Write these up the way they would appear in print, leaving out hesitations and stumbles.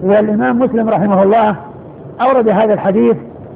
والإمام مسلم رحمه الله أورد هذا الحديث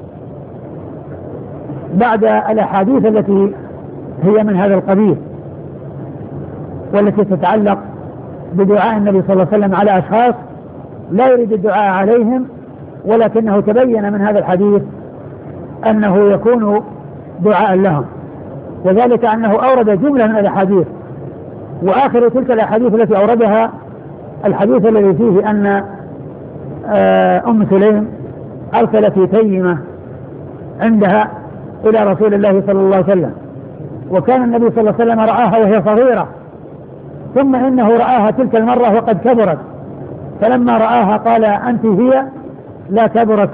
بعد الأحاديث التي هي من هذا القبيل والتي تتعلق بدعاء النبي صلى الله عليه وسلم على أشخاص لا يريد الدعاء عليهم، ولكنه تبين من هذا الحديث أنه يكون دعاء لهم، وذلك أنه أورد جملة من الأحاديث، وآخر تلك الأحاديث التي أوردها الحديث الذي فيه أن أم سليم أرسلت تيمة عندها إلى رسول الله صلى الله عليه وسلم، وكان النبي صلى الله عليه وسلم رآها وهي صغيرة، ثم إنه رآها تلك المرة وقد كبرت، فلما رآها قال أنت هي لا كبرت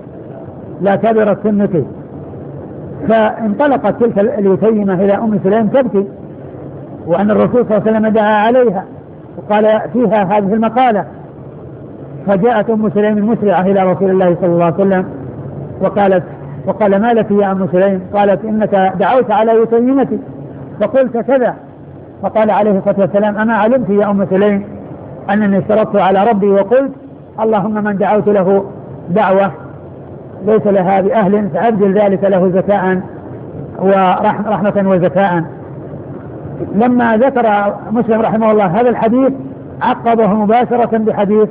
سنك، فانطلقت تلك اليتيمة إلى أم سليم تبكي، وأن الرسول صلى الله عليه وسلم دعا عليها وقال فيها هذه المقالة، فجاءت أم سليم مسرعة إلى رسول الله صلى الله عليه وسلم وقال ما لك يا أم سليم؟ قالت إنك دعوت على يتيمتي فقلت كذا، فقال عليه الصلاة والسلام أما علمت يا أم سليم أنني اشترطت على ربي وقلت اللهم من دعوت له دعوة ليس لها بأهل فأبدل ذلك له زكاء ورحمة وزكاء. لما ذكر مسلم رحمه الله هذا الحديث عقبه مباشرة بحديث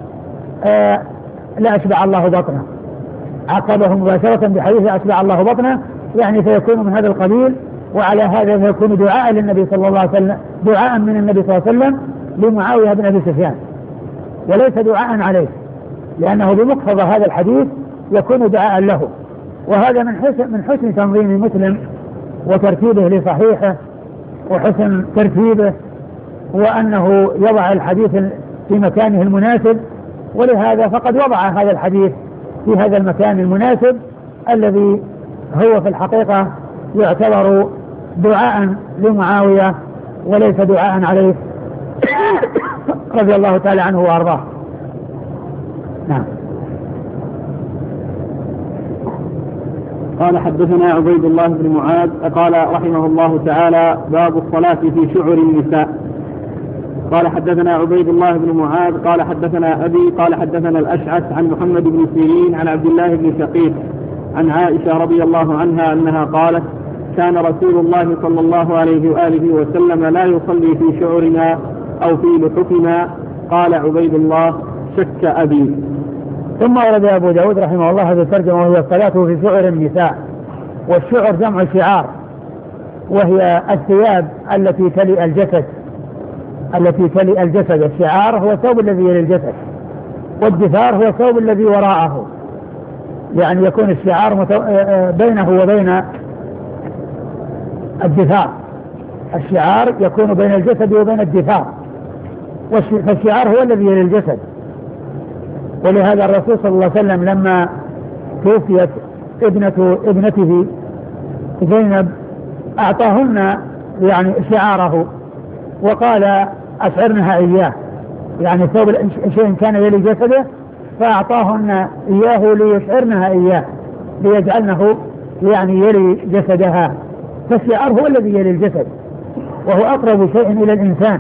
لا أشبع الله بطنه، عقبه مباشرة بحديث لا أشبع الله بطنه، يعني فيكون من هذا القبيل، وعلى هذا فيكون دعاء للنبي صلى الله عليه وسلم، دعاء من النبي صلى الله عليه وسلم لمعاوية بن أبي سفيان، وليس دعاء عليه، لأنه بمقتضى هذا الحديث يكون دعاء له. وهذا من حسن تنظيم مسلم وترتيبه لصحيحه وحسن ترتيبه، وأنه يضع الحديث في مكانه المناسب، ولهذا فقد وضع هذا الحديث في هذا المكان المناسب الذي هو في الحقيقة يعتبر دعاء لمعاوية وليس دعاء عليه رضي الله تعالى عنه وأرضاه. نعم. قال حدثنا عبيد الله بن معاذ قال رحمه الله تعالى باب الصلاة في شعر النساء. قال حدثنا عبيد الله بن معاذ قال حدثنا أبي قال حدثنا الأشعث عن محمد بن سيرين عن عبد الله بن شقيق عن عائشة رضي الله عنها أنها قالت كان رسول الله صلى الله عليه وآله وسلم لا يصلي في شعرنا أو في لحفنا. قال عبيد الله شك أبي. ثم ورد أبو داود رحمه الله هذا الترجمة وهي الصلاة في شعر النساء، والشعر جمع شعار، وهي الثياب التي تلي الجسد. الشعار هو الثوب الذي يلي الجسد، والدثار هو الثوب الذي وراءه، يعني يكون الشعار بينه وبين الدثار، الشعار يكون بين الجسد وبين الدثار، فالشعار هو الذي يلي الجسد. ولهذا الرسول صلى الله عليه وسلم لما توفيت ابنته زينب أعطاهن يعني شعاره وقال أشعرنها إياه، يعني ثوب شيء كان يلي جسده فأعطاهن إياه ليشعرنها إياه ليجعلنه يعني يلي جسدها، فالشعار هو الذي يلي الجسد، وهو أقرب شيء إلى الإنسان،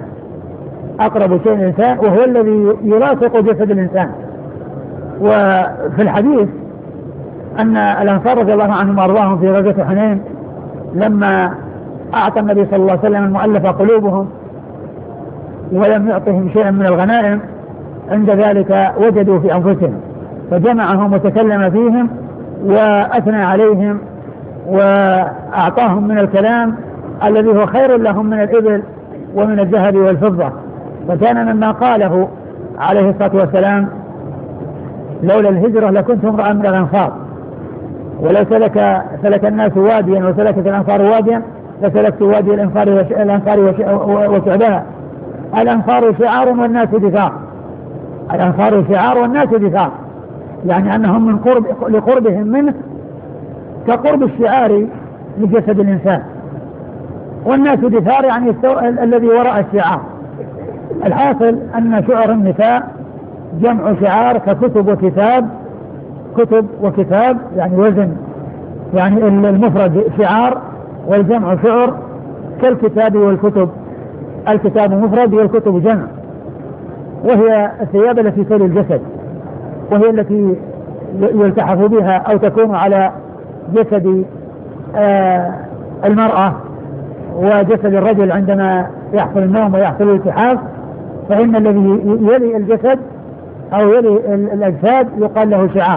وهو الذي يلاصق جسد الإنسان. وفي الحديث أن الأنصار رضي الله عنهم وأرضاهم في غزوة حنين لما أعطى النبي صلى الله عليه وسلم المؤلف قلوبهم ولم يعطهم شيئا من الغنائم، عند ذلك وجدوا في أنفسهم فجمعهم وتكلم فيهم وأثنى عليهم وأعطاهم من الكلام الذي هو خير لهم من الإبل ومن الذهب والفضة. فكان مما قاله عليه الصلاة والسلام لولا الهجرة لكنت امرأ من الأنصار، ولو سلك الناس واديا وسلكت الأنصار واديا لسلكت وادي الأنصار وشعبها. الأنصار شعار والناس دثار، الأنصار شعار والناس دثار، يعني أنهم من لقربهم منه كقرب الشعار لجسد الإنسان، والناس دثار يعني الذي وراء الشعار. الحاصل أن شعر النساء جمع شعار ككتب وكتاب، كتب وكتاب يعني وزن، يعني المفرد شعار والجمع شعر كالكتاب والكتب، الكتاب مفرد والكتب جمع، وهي الثياب التي تلي الجسد وهي التي يلتحف بها أو تكون على جسد المرأة وجسد الرجل عندما يحصل النوم ويحصل الالتحاف، فإن الذي يلي الجسد أو يلي الأجساد يقال له شعار.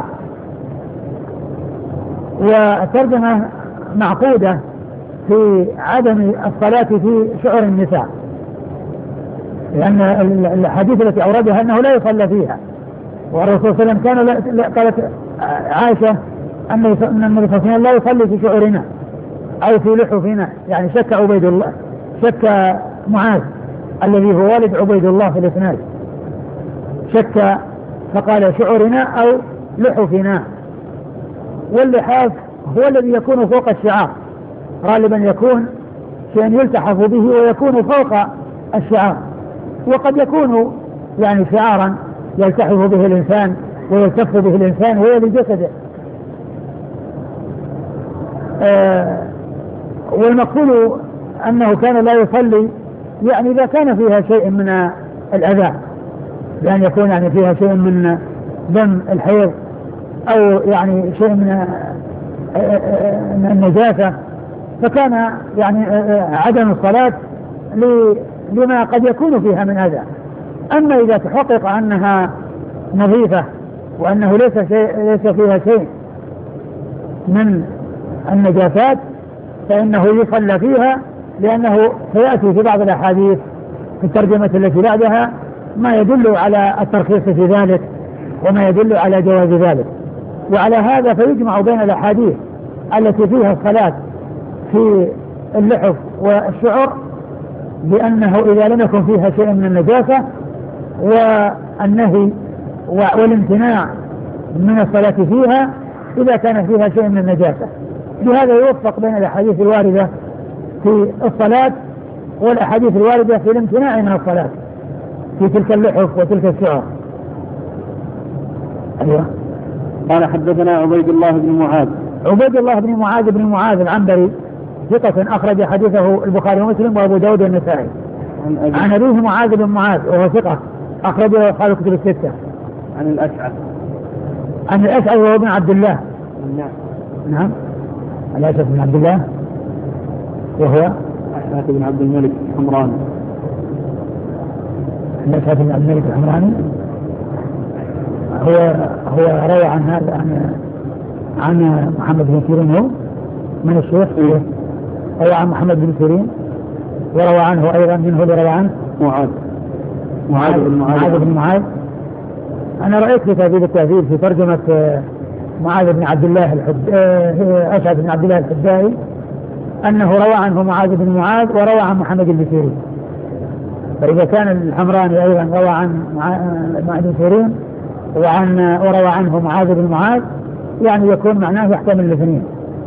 والترجمة معقودة في عدم الصلاة في شعر النساء، لأن الحديث التي أوردها أنه لا يصلى فيها، والرسول صلى الله عليه وسلم كان قالت عائشة أن النبي صلى الله عليه وسلم لا يصلي في شعرنا أو في لحفنا، يعني شك عبيد الله، شك معاذ الذي هو والد عبيد الله في الإسناد، شك فقال شعرنا أو لحفنا. واللحاف هو الذي يكون فوق الشعار، غالبا يكون شيء يلتحف به ويكون فوق الشعار، وقد يكون يعني شعارا يلتحف به الإنسان ويلتف به الإنسان ويلي جسده. والمقصود أنه كان لا يصلي يعني إذا كان فيها شيء من الأذى، بأن يكون يعني فيها شيء من دم الحيض أو يعني شيء من النجاسة، فكان يعني عدم الصلاة لما قد يكون فيها من أذى. أما إذا تحقق أنها نظيفة وأنه ليس فيها شيء من النجاسات فإنه يصلى فيها، لأنه سيأتي في بعض الأحاديث في الترجمة التي بعدها ما يدل على الترخيص في ذلك وما يدل على جواز ذلك. وعلى هذا فيجمع بين الأحاديث التي فيها الصلاة في اللحف والشعر بأنه إذا لم يكن فيها شيء من النجاسة والنهي والامتناع من الصلاة فيها إذا كان فيها شيء من النجاسة. بهذا يوفق بين الأحاديث الواردة في الصلاة والأحاديث الواردة في الامتناع من الصلاة في تلك اللحف وتلك الشعر. أيوة. قال حدثنا عبيد الله بن معاذ. عبيد الله بن معاذ العنبري ثقة أخرج حديثه البخاري ومسلم وأبو داود والنسائي. عن أبيه معاذ بن معاذ وهو ثقة أخرجه أصحاب الكتب الستة. عن الأشعث وهو ابن عبد الله. نعم الأشعث بن عبد الله وهو أشعث بن عبد الملك الحمراني. الأشعث بن عبد الملك الحمراني هو روى عن هذا عن محمد بن سيرين، هو من الشيخ روى عن محمد بن سيرين وروى عنه أيضا منه اللي روى عنه معاذ بن معاذ. أنا رأيت في تهذيب التهذيب في ترجمة معاذ بن عبد الله أشعث بن عبد الله الحدائي أنه روى عنه معاذ بن معاذ وروى عن محمد بن سيرين. فإذا كان الحمراني أيضا روى عن معاذ بن سيرين وروى عنه معاذ بن معاذ، يعني يكون معناه يحتمل الاثنين،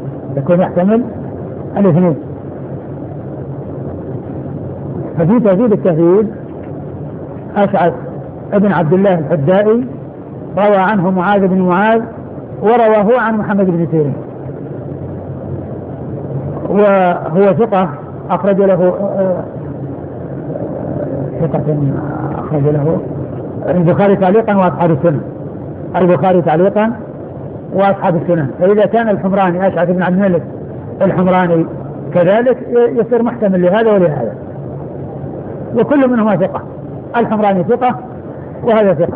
ففي تهذيب التهذيب أشعث ابن عبد الله الحدائي روى عنه معاذ بن معاذ ورواه عن محمد بن سيرين، وهو ثقة أخرج له البخاري تعليقا وأصحاب السنن. فإذا كان الحمراني أشعث بن عبد الملك الحمراني كذلك يصير محتمل لهذا ولهذا، وكل منهما ثقة، الحمراني ثقة وهذا ثقة.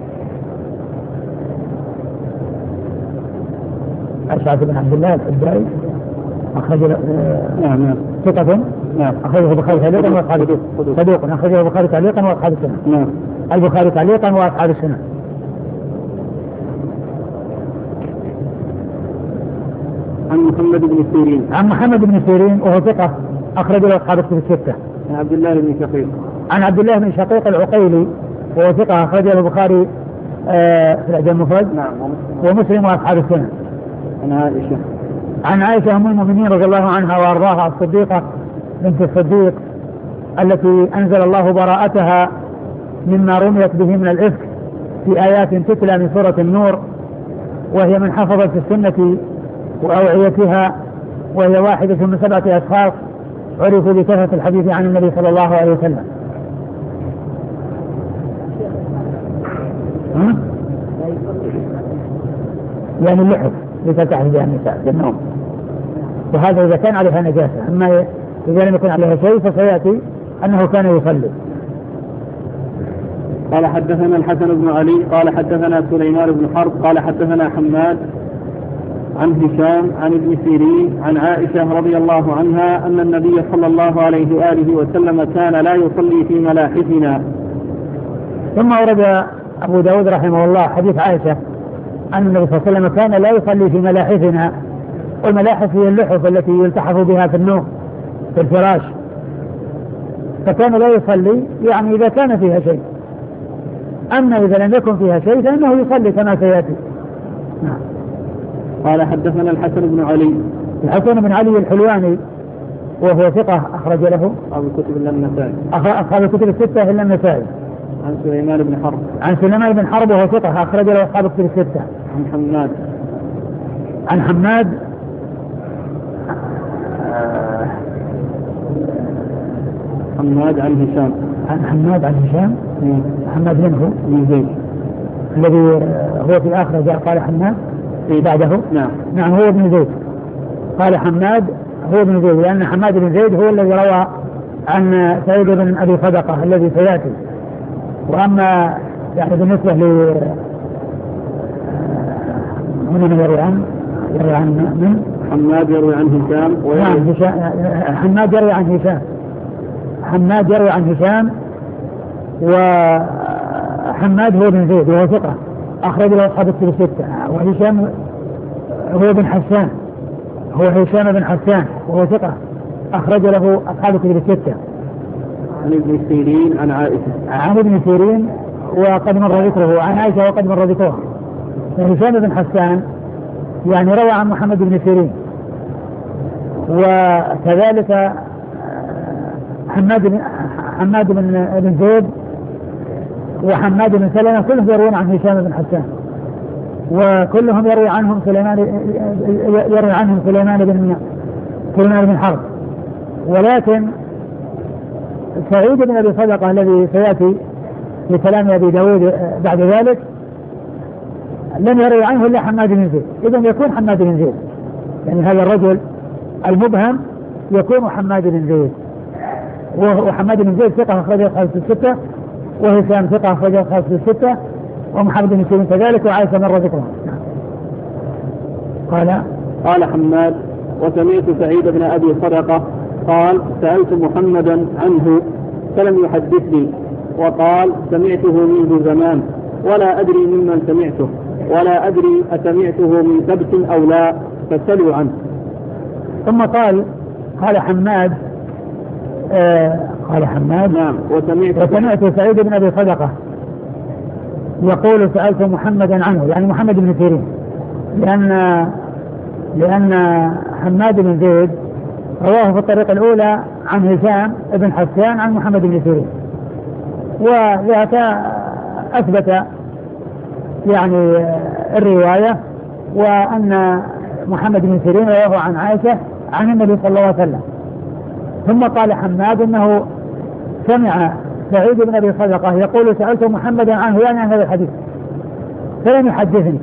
أشعث بن عبد الله الحدائي أخرج ثقة أخرجه البخاري تعليقا وأصحاب السنن، صدوق أخرجه البخاري تعليقا وأصحاب السنن، البخاري تعليقا وأصحاب السنن. عن محمد بن سيرين وهو ثقة أخرج له أصحاب الكتب الستة. عن عبد الله بن شقيق العقيلي وهو ثقة أخرج له البخاري في الأدب المفرد ومسلم وأصحاب السنن. عن عائشة أم المؤمنين رضي الله عنها وأرضاها الصديقة بنت الصديق التي أنزل الله براءتها مما رميت به من الإفك في آيات تتلى من سورة النور، وهي من حفظت السنة وأوعيتها، وهي واحدة من 7 أشخاص عرفوا بكثرة الحديث عن النبي صلى الله عليه وسلم. يعني اللحف لتلتحف بها النساء في النوم، وهذا إذا كان عليها نجاسة. أما إذا لم يكن عليها شيء فسيأتي أنه كان يصلي. قال حدثنا الحسن بن علي قال حدثنا سليمان بن حرب قال حدثنا حماد عن هشام عن ابن سيرين عن عائشة رضي الله عنها أن النبي صلى الله عليه وآله وسلم كان لا يصلي في ملاحفنا. ثم ورد أبو داود رحمه الله حديث عائشة أن النبي صلى الله عليه وسلم كان لا يصلي في ملاحفنا، والملاحف هي اللحف التي يلتحف بها في النوم في الفراش، فكان لا يصلي يعني إذا كان فيها شيء. أما إذا لم يكن فيها شيء فإنه يصلي كما سيأتي. نعم. قال حدثنا الحسن بن علي. الحسن بن علي الحلواني وهو ثقة أخرج له أصحاب الكتب إلا النسائي. أصحاب الكتب الستة إلا النسائي. عن سليمان بن حرب. عن سليمان بن حرب وهو ثقة أخرج له أصحاب الكتب الستة. عن حماد. عن حماد حماد عن هشام. عن حماد عن هشام. حماد منه بن زيد الذي هو في آخر جاء قال حماد بعده. نعم هو ابن زيد. قال حماد هو ابن زيد لأن حماد بن زيد هو الذي روى عن سعيد بن أبي صدقة الذي سيأتي. وأما يعني بالنسبة ل من يروي عن من حماد يروي عن هشام. نعم حماد يروي عن هشام. حماد يروي عن هشام وحماد هو بن زيد وهو ثقة أخرج له أصحاب الكتب الستة. وهشام هو بن حسان هو هشام بن حسان وهو ثقة أخرج له أصحاب الكتب الستة. عن ابن سيرين عن عائشة. عن ابن سيرين وقد مر ذكره عن عائشة وقد مر ذكره. هشام بن حسان يعني روى عن محمد بن سيرين، وكذلك حماد بن زيد وحماد بن سلمة كلهم يروون عن هشام بن حسان، وكلهم يروي عنهم سليمان بن حرب. ولكن سعيد بن أبي صدقة الذي سيأتي في كلام أبي داود بعد ذلك لم يروي عنه إلا حماد بن زيد. إذن يكون حماد بن زيد يعني هذا الرجل المبهم يكون حماد بن زيد. وحماد بن زيد ثقة أخرجه أصحاب الستة، وهشام ثقة أخرجه أصحاب الستة، ومحمد بن سيرين كذلك، وعائشة مر ذكرها. قال حماد وسمعت سعيد بن أبي صدقة قال سألت محمدا عنه فلم يحدثني، وقال سمعته منذ زمان ولا أدري ممن سمعته ولا أدري أسمعته من ثبت أو لا فسألوا عنه. ثم قال حماد نعم وسمعت سعيد بن أبي صدقة يقول سألت محمدا عنه يعني محمد بن سيرين، لأن حماد بن زيد رواه في الطريقة الأولى عن هشام بن حسان عن محمد بن سيرين، وذاك أثبت يعني الرواية، وأن محمد بن سيرين رواه عن عائشة عن النبي صلى الله عليه وسلم. ثم قال حماد انه سمع سعيد بن ابي صدقة يقول سألت محمدا عنه يعني عن هذا الحديث فلم يحدثني،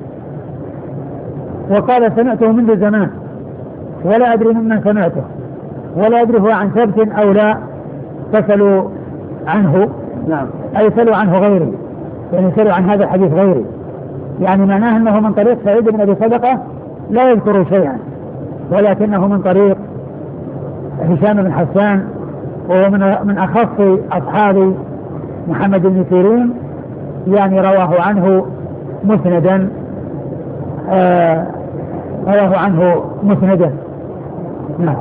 وقال سمعته منذ زمان ولا ادري ممن سمعته ولا ادري هو عن ثبت او لا فسألوا عنه. نعم اي سألوا عنه غيري، يعني سألوا عن هذا الحديث غيري، يعني معناه انه من طريق سعيد بن ابي صدقة لا يذكر شيئا، ولكنه من طريق هشام بن حسان وهو من أخص أصحاب محمد بن سيرين، يعني رواه عنه مسندا نعم.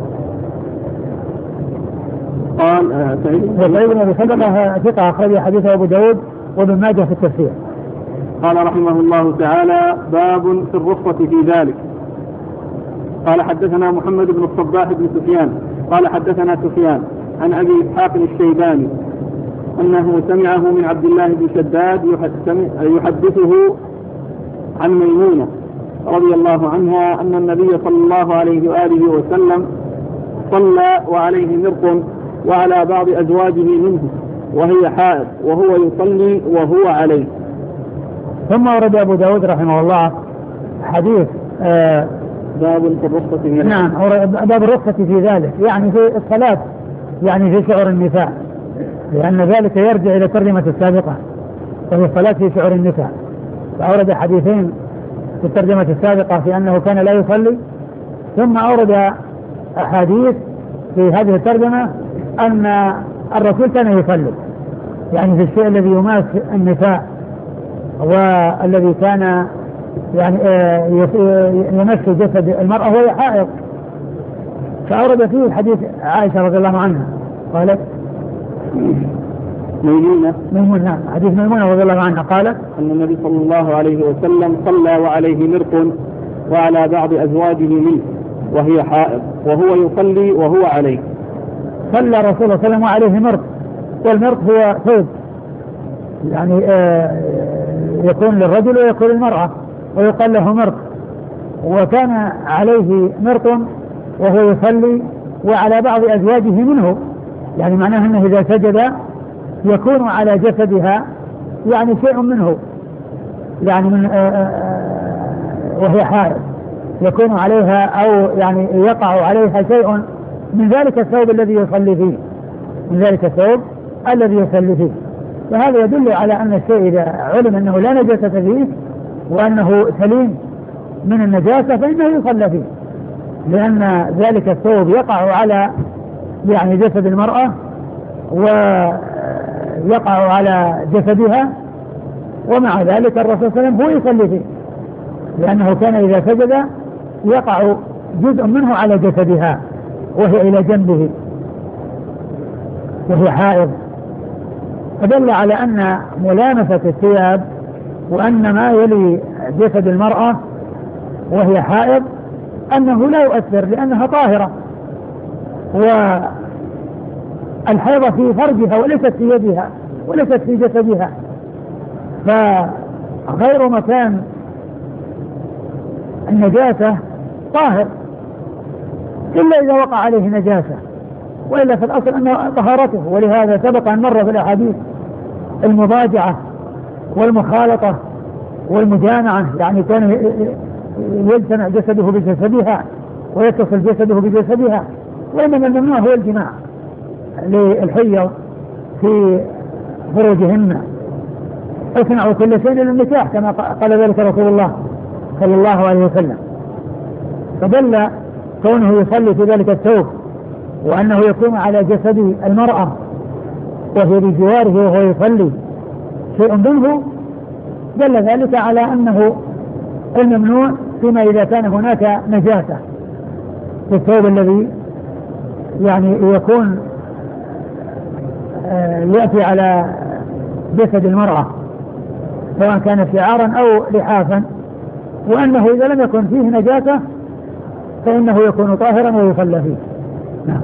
قال سعيد بن أبي صدقة ثقة أخرج حديثه أبو داود وابن ماجه في التفسير. قال رحمه الله تعالى باب في الرخصة في ذلك. قال حدثنا محمد بن الصباح بن سفيان قال حدثنا سفيان عن أبي إسحاق الشيباني أنه سمعه من عبد الله بن شداد يحدثه عن ميمونة رضي الله عنها أن النبي صلى الله عليه وآله وسلم صلى وعليه مرق وعلى بعض أزواجه منه وهي حائض وهو يصلي وهو عليه. ثم ورد أبو داود رحمه الله حديث باب في الرخصة في نعم باب الرخصة في ذلك، يعني في الصلاة، يعني في شعر النساء، لأن ذلك يرجع إلى الترجمة السابقة، وهي الصلاة في شعر النساء. فأورد حديثين في الترجمة السابقة في أنه كان لا يصلي، ثم أورد أحاديث في هذه الترجمة أن الرسول كان يصلي، يعني في الشيء الذي يماس النساء والذي كان يعني يمس جسد المرأة وهي حائض. فأورد فيه حديث عائشة رضي الله عنها قالت ميمونة حديث ميمونة رضي الله عنها قالت أن النبي صلى الله عليه وسلم صلى وعليه مرق وعلى بعض أزواجه منه وهي حائض وهو يصلي وهو عليه. صلى رسول الله صلى الله عليه وسلم وعليه مرق، والمرق هو ثوب يعني يكون للرجل ويكون للمرأة ويقال له مرق، وكان عليه مرق وهو يصلي وعلى بعض أزواجه منه، يعني معناه أنه إذا سجد يكون على جسدها يعني شيء منه، يعني من وهي حائض يكون عليها أو يعني يقع عليها شيء من ذلك الثوب الذي يصلي فيه، من ذلك الثوب الذي يصلي فيه. فهذا يدل على أن الشيء إذا علم أنه لا نجاسة فيه وأنه سليم من النجاسة فإنه يصلى فيه، لأن ذلك الثوب يقع على يعني جسد المرأة ويقع على جسدها، ومع ذلك الرسول صلى الله عليه وسلم هو يصلي فيه، لأنه كان إذا سجد يقع جزء منه على جسدها وهي إلى جنبه وهي حائض. فدل على أن ملامسة الثياب وأن ما يلي جسد المرأة وهي حائض أنه لا يؤثر لأنها طاهرة، والحيضة في فرجها وليست في يدها وليست في جسدها، فغير مكان النجاسة طاهر إلا إذا وقع عليه نجاسة، وإلا في الأصل أنه طهارته. ولهذا سبق أن مر في الأحاديث المضاجعة والمخالطة والمجامعة، يعني كان يجتمع جسده بجسدها ويتصل جسده بجسدها، وإنما الممنوع هو الجماع للحيض في فروجهن. اصنعوا كل شيء للنكاح كما قال ذلك رسول الله صلى الله عليه وسلم. فدل كونه يصلي في ذلك الثوب وأنه يكون على جسد المرأة وهي بجواره وهو يصلي شيء منه، دل ذلك على أنه الممنوع فيما إذا كان هناك نجاسة في الثوب الذي يعني يكون يأتي على جسد المرأة سواء كان شعارا أو لحافا، وأنه إذا لم يكن فيه نجاسة فإنه يكون طاهرا ويصلى فيه. نعم.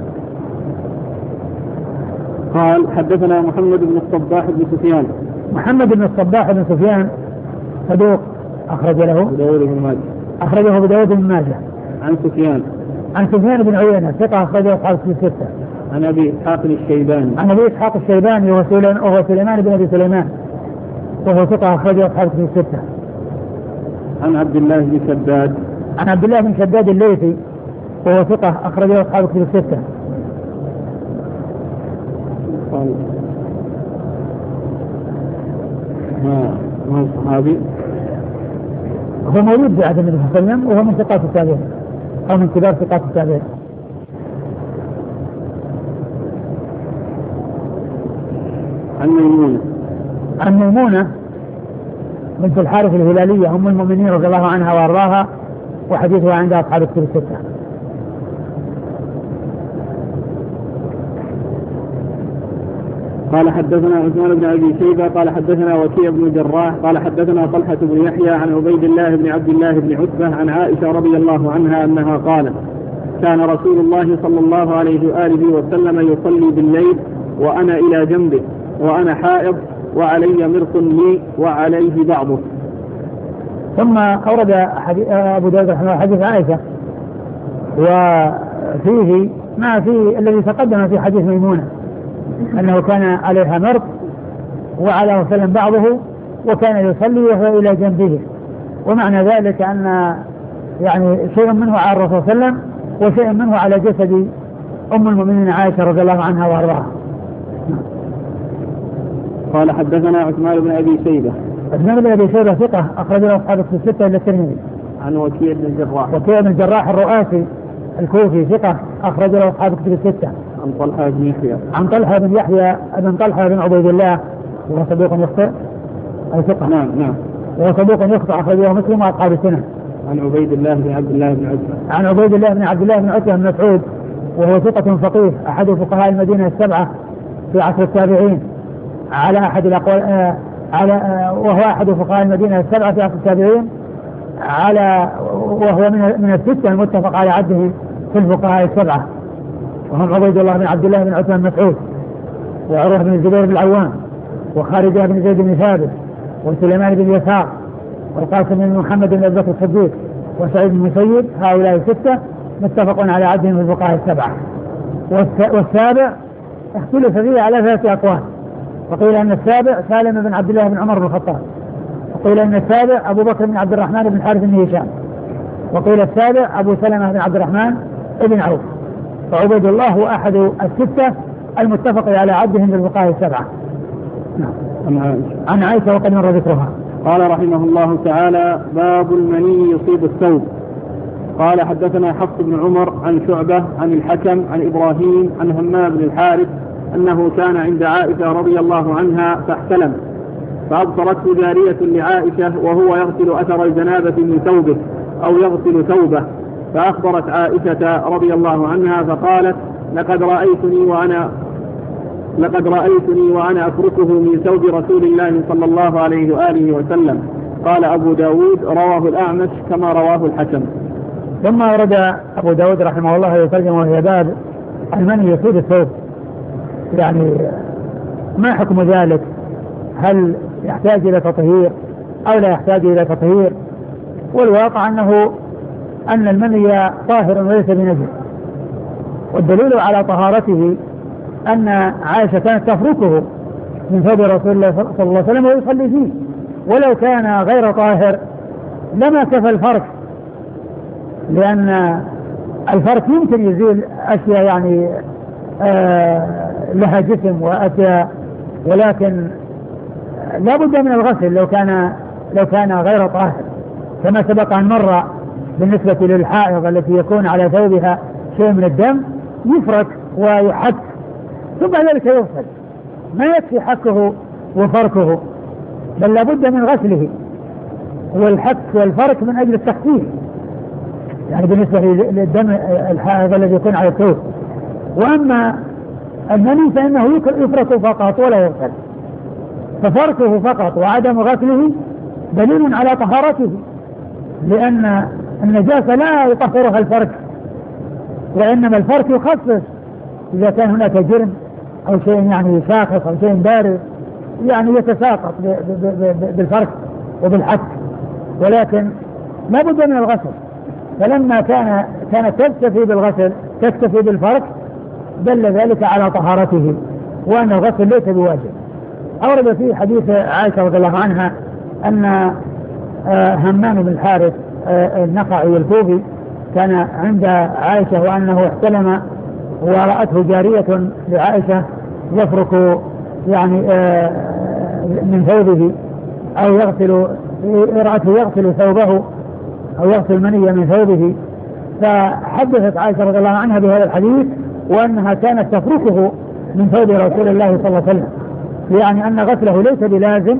قال حدثنا محمد بن الصباح بن سفيان. محمد بن الصباح بن سفيان صدوق أخرج له أخرجه أبو داود بن ماجه. عن سفيان بن عيينة ثقة أخرجه أصحاب الستة. عن أبي إسحاق الشيباني. عن أبي إسحاق الشيباني وهو سليمان بن أبي سليمان وهو ثقة أخرجه أصحاب الستة. عن عبد الله بن شداد. عن عبد الله بن شداد الليثي وهو ثقة أخرجه أصحاب الستة. ما الصحابي؟ هو موجود في عهد النبي صلى الله عليه وسلم وهو من ثقات التابعين أو من كبار ثقات التابعين. عن ميمونة بنت الحارث الهلالية أم المؤمنين رضي الله عنها وأرضاها، وحديثها عند أصحاب الكتب الستة. قال حدثنا عثمان بن أبي شيبة قال حدثنا وكيع بن الجراح قال حدثنا طلحة بن يحيى عن عبيد الله بن عبد الله بن عتبة عن عائشة رضي الله عنها أنها قالت: كان رسول الله صلى الله عليه وآله وسلم يصلي بالليل وأنا إلى جنبه وأنا حائض وعلي مرق لي وعليه بعضه. ثم أورد أبو داود رحمه الله حديث عائشة، وفيه ما في الذي تقدم في حديث ميمونة أنه كان عليها مرق وعلى وسلم بعضه، وكان يصلي وهو إلى جنبه. ومعنى ذلك أن يعني شيء منه على الرسول صلى الله عليه وسلم وشيء منه على جسد أم المؤمنين عائشة رضي الله عنها وأرضاها. قال حدثنا عثمان بن أبي شيبة. عثمان بن أبي شيبة ثقة أخرج له أصحاب الكتب الستة إلا الترمذي. عن وكيع بن الجراح. وكيع بن الجراح الرؤاسي الكوفي ثقة أخرج له أصحاب الكتب الستة. عن طلحة بن يحيى. عن طلحة بن يحيى بن طلحة بن عبيد الله وهو صدوق يخطئ أي ثقة. نعم. وهو صدوق يخطئ أخرجه مسلم وأصحاب السنة. عن عبيد الله بن عبد الله بن عتبة. عن عبيد الله بن عبد الله بن عتبة بن مسعود وهو ثقة فقيه أحد فقهاء المدينة السبعة في عصر التابعين على أحد الأقوال وهو أحد فقهاء المدينة السبعة في عصر التابعين وهو من الستة المتفق على عده في الفقهاء السبعة، وهم عبيد الله بن عبد الله بن عتبة بن مسعود وعروة بن الزبير بن العوام وخارجة بن زيد بن ثابت وسليمان بن يسار والقاسم بن محمد بن أبي بكر الصديق وسعيد بن المسيب. هؤلاء الستة متفق على عدهم في الفقهاء السبعة. والسابع اختلف فيه على 3 أقوال، وقيل أن السابع سالم بن عبد الله بن عمر بن الخطاب، وقيل أن السابع أبو بكر بن عبد الرحمن بن حارث بن هشام، وقيل السابع أبو سلمة بن عبد الرحمن بن عوف. فعبيد الله هو أحد الستة المتفق على عدهم في الفقهاء السبعة. عن عائشة وقد مر ذكرها. قال رحمه الله تعالى: باب المني يصيب الثوب. قال حدثنا حفص بن عمر عن شعبة عن الحكم عن إبراهيم عن همام بن الحارث أنه كان عند عائشة رضي الله عنها فاحتلم، فأبصرته جارية لعائشة وهو يغسل أثر الجنابة من ثوبه أو يغسل ثوبه، فأخبرت عائشة رضي الله عنها فقالت: لقد رأيتني وأنا أفركه من ثوب رسول الله صلى الله عليه وآله وسلم. قال أبو داود: رواه الأعمش كما رواه الحكم. ثم ورد أبو داود رحمه الله يترجم وهي باب المني يصيب الثوب، يعني ما حكم ذلك؟ هل يحتاج إلى تطهير أو لا يحتاج إلى تطهير؟ والواقع أن المني طاهر وليس بنجس، والدليل على طهارته أن عائشة كانت تفركه من ثوب رسول الله صلى الله عليه وسلم ويصلي فيه، ولو كان غير طاهر لما كفى الفرك، لأن الفرك يمكن يزيل أشياء يعني لها جسم وأشياء، ولكن لا بد من الغسل لو كان غير طاهر، كما سبق أن مر بالنسبة للحائض التي يكون على ثوبها شيء من الدم يفرك ويحك ثم ذلك يغسل، ما يكفي حكه وفركه، بل لا بد من غسله والحك والفرك من أجل التخفيف، يعني بالنسبة للدم الحائض الذي يكون على الثوب. وأما المني فإنه يفرك فقط ولا يغسل، ففركه فقط وعدم غسله دليل على طهارته، لأن النجاسة لا يطهرها الفرك، وإنما الفرك يخصص إذا كان هناك جرم أو شيء يعني شاخص أو شيء بارد يعني يتساقط بالفرك وبالحك، ولكن لا بد من الغسل. فلما كانت تكتفي بالغسل تكتفي بالفرك دل ذلك على طهارته وأن الغسل ليس بواجب. أورد في حديث عائشة رضي الله عنها أن همام بن الحارث النخعي الكوفي كان عند عائشة وأنه احتلم ورأته جارية لعائشة يفرك يعني من ثوبه أو رأته يغسل ثوبه أو يغسل منية من ثوبه، فحدثت عائشة رضي الله عنها بهذا الحديث وأنها كانت تفركه من ثوب رسول الله صلى الله عليه وسلم، يعني أن غسله ليس بلازم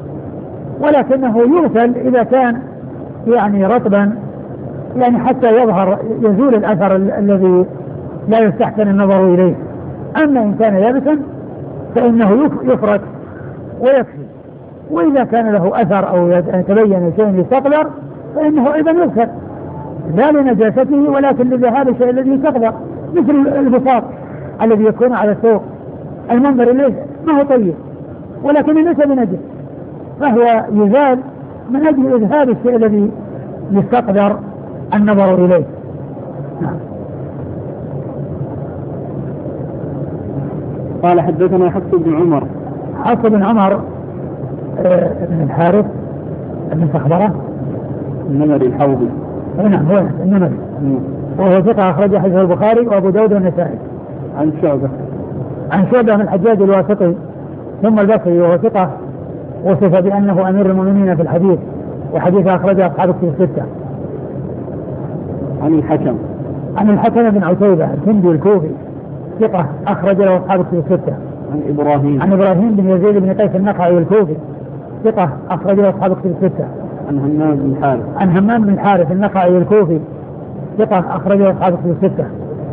ولكنه يغسل إذا كان يعني رطبا، يعني حتى يزول الأثر الذي لا يستحسن النظر إليه. أما إن كان يابسا فإنه يفرك ويكفي، وإذا كان له أثر أو يتبين شيء يستقذر فإنه أيضا يغسل لا لنجاسته ولكن لذهاب الشيء الذي يستقذر، مثل البساط الذي يكون على الثوب المنظر إليه ما هو طيب ولكن ليس بنجس، فهو يزال من أجل إذهاب الشيء الذي يستقذر النظر إليه. قال حدثنا حفص بن عمر. حفص بن عمر ابن الحارث ابن صخبرة النمري الحوضي. نعم هو النمري، وهو ثقة أخرج حديثه البخاري وأبو داود والنسائي. عن شعبة. عن شعبة من الحجاج الواسطي ثم البصري، وهو ثقة وصف بأنه أمير المؤمنين في الحديث، وحديث أخرجه أصحاب الكتب الستة. عن الحكم. عن الحكم بن عتيبة الكندي الكوفي ثقة أخرج له أصحاب الكتب الستة. عن إبراهيم بن يزيد بن قيس النخعي الكوفي ثقة أخرج له أصحاب الكتب الستة. عن همام بن الحارث. عن همام بن الحارث النخعي الكوفي ثقة أخرج له أصحاب الكتب الستة.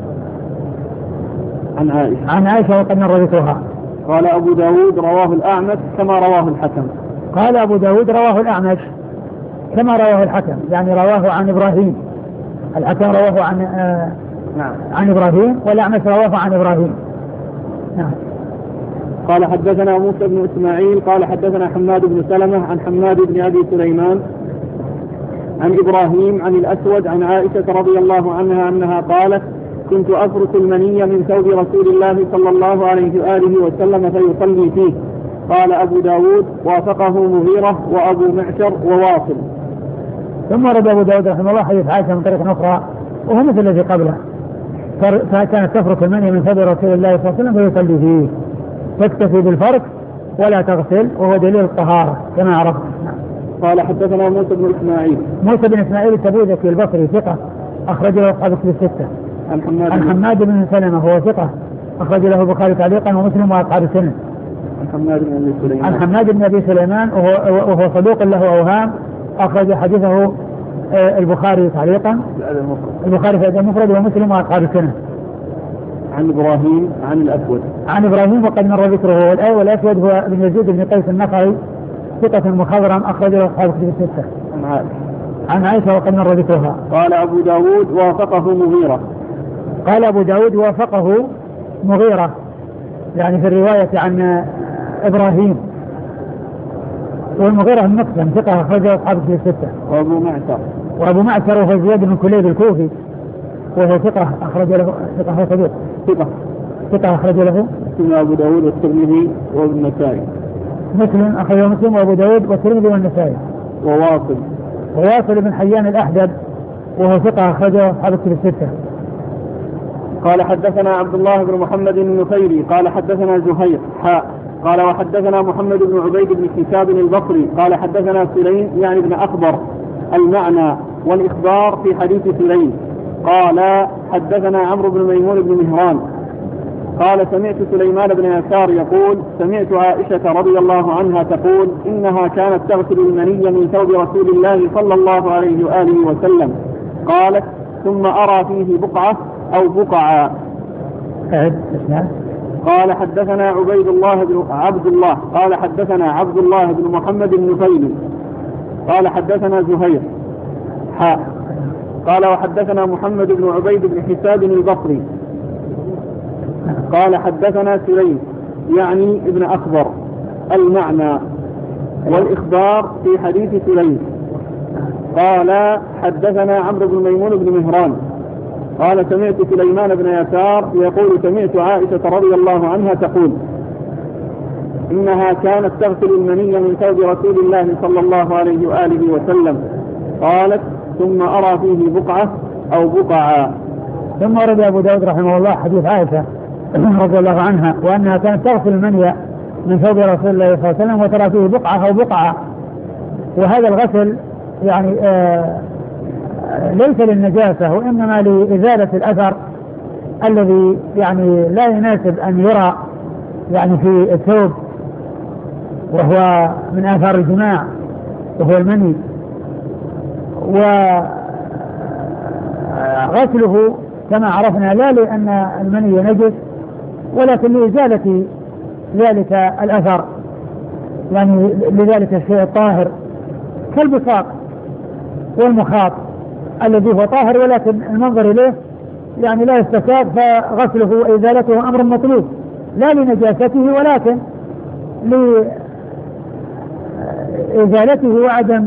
عن عائشة وقد مر ذكرها. قال أبو داود رواه الأعمش كما رواه الحكم. قال أبو داود رواه الأعمش كما رواه الحكم، يعني رواه عن إبراهيم، الحكم رواه عن إبراهيم، والأعمش رواه عن إبراهيم. نعم. قال حدثنا موسى بن إسماعيل قال حدثنا حماد بن سلمة عن حماد بن أبي سليمان عن إبراهيم عن الأسود عن عائشة رضي الله عنها أنها قالت: كنت أفرك المني من ثوب رسول الله صلى الله عليه وآله وسلم فيصلي فيه. قال أبو داود: وافقه مغيرة وأبو معشر وواصل. ثم رد أبو داود رحمه الله حديث عائشة من طريق أخرى وهو مثل الذي قبله، فكانت تفرك المني من ثوب رسول الله صلى الله عليه وسلم فيصلي فيه، تكتفي بالفرك ولا تغسل، وهو دليل الطهارة كما عرفنا. قال حدثنا موسى بن إسماعيل التبوذكي البصري ثقة أخرج له أصحاب الكتب الستة. عن حماد بن سلمة هو ثقة أخرج له البخاري تعليقا ومسلم وأصحاب السنن. عن حماد بن أبي سليمان وهو صدوق له أوهام أخرج حديثه البخاري تعليقا، البخاري في الأدب المفرد ومسلم وأصحاب السنن. عن إبراهيم وقد مر ذكره، والأسود هو ابن يزيد بن قيس النخعي ثقة مخضرم أخرج له أصحاب الكتب الستة. عن عائشة وقد مر ذكرها. قال أبو داود: وافقه مغيرة. قال أبو داود: وافقه مغيرة، يعني في الرواية عن إبراهيم، والمغيرة المقسم ثقة أخرجه أصحاب الكتب الستة. وأبو معشر وهو زياد بن كليب الكوفي وهو ثقة أخرج له ثقة أخرج له أبو داود والترمذي وابن النسائي. مسلم أخرجه مسلم وأبو داود والترمذي والنسائي. وواصل بن حيان الأحدب وهو ثقة أخرجه أصحاب الكتب الستة. قال حدثنا عبد الله بن محمد النفيري قال حدثنا زهير قال وحدثنا محمد بن عبيد بن حساب البصري قال حدثنا سليم يعني ابن أخبر المعنى والإخبار في حديث سليم. قال حدثنا عمرو بن ميمون بن مهران قال سمعت سليمان بن يسار يقول: سمعت عائشة رضي الله عنها تقول: إنها كانت تغسل المني من ثوب رسول الله صلى الله عليه وآله وسلم. قالت: ثم أرى فيه بقعة أو بقعا. قال حدثنا عبد الله قال حدثنا عبد الله بن محمد النفيلي قال حدثنا زهير قال وحدثنا محمد بن عبيد بن حساب البصري قال حدثنا سليم يعني ابن أخبر المعنى والإخبار في حديث سليم. قال حدثنا عمرو بن ميمون بن مهران قال سمعت سليمان بن يسار يقول: سمعت عائشة رضي الله عنها تقول: إنها كانت تغسل المني من ثوب رسول الله صلى الله عليه وآله وسلم. قالت: ثم أرى فيه بقعة أو بقعا. ثم ورد أبو داود رحمه الله حديث عائشة رضي الله عنها وأنها كانت تغسل المني من ثوب رسول الله صلى الله عليه وسلم وترى فيه بقعة أو بقعة، وهذا الغسل يعني ليس للنجاسة وإنما لإزالة الأثر الذي يعني لا يناسب أن يرى يعني في الثوب، وهو من آثار الجماع وهو المني. وغسله كما عرفنا لا لأن المني نجس ولكن لإزالة ذلك الأثر، يعني لذلك الشيء الطاهر كالبصاق والمخاط الذي هو طاهر ولكن المنظر إليه يعني لا يستفاد، فغسله وإزالته أمر مطلوب لا لنجاسته ولكن لإزالته وعدم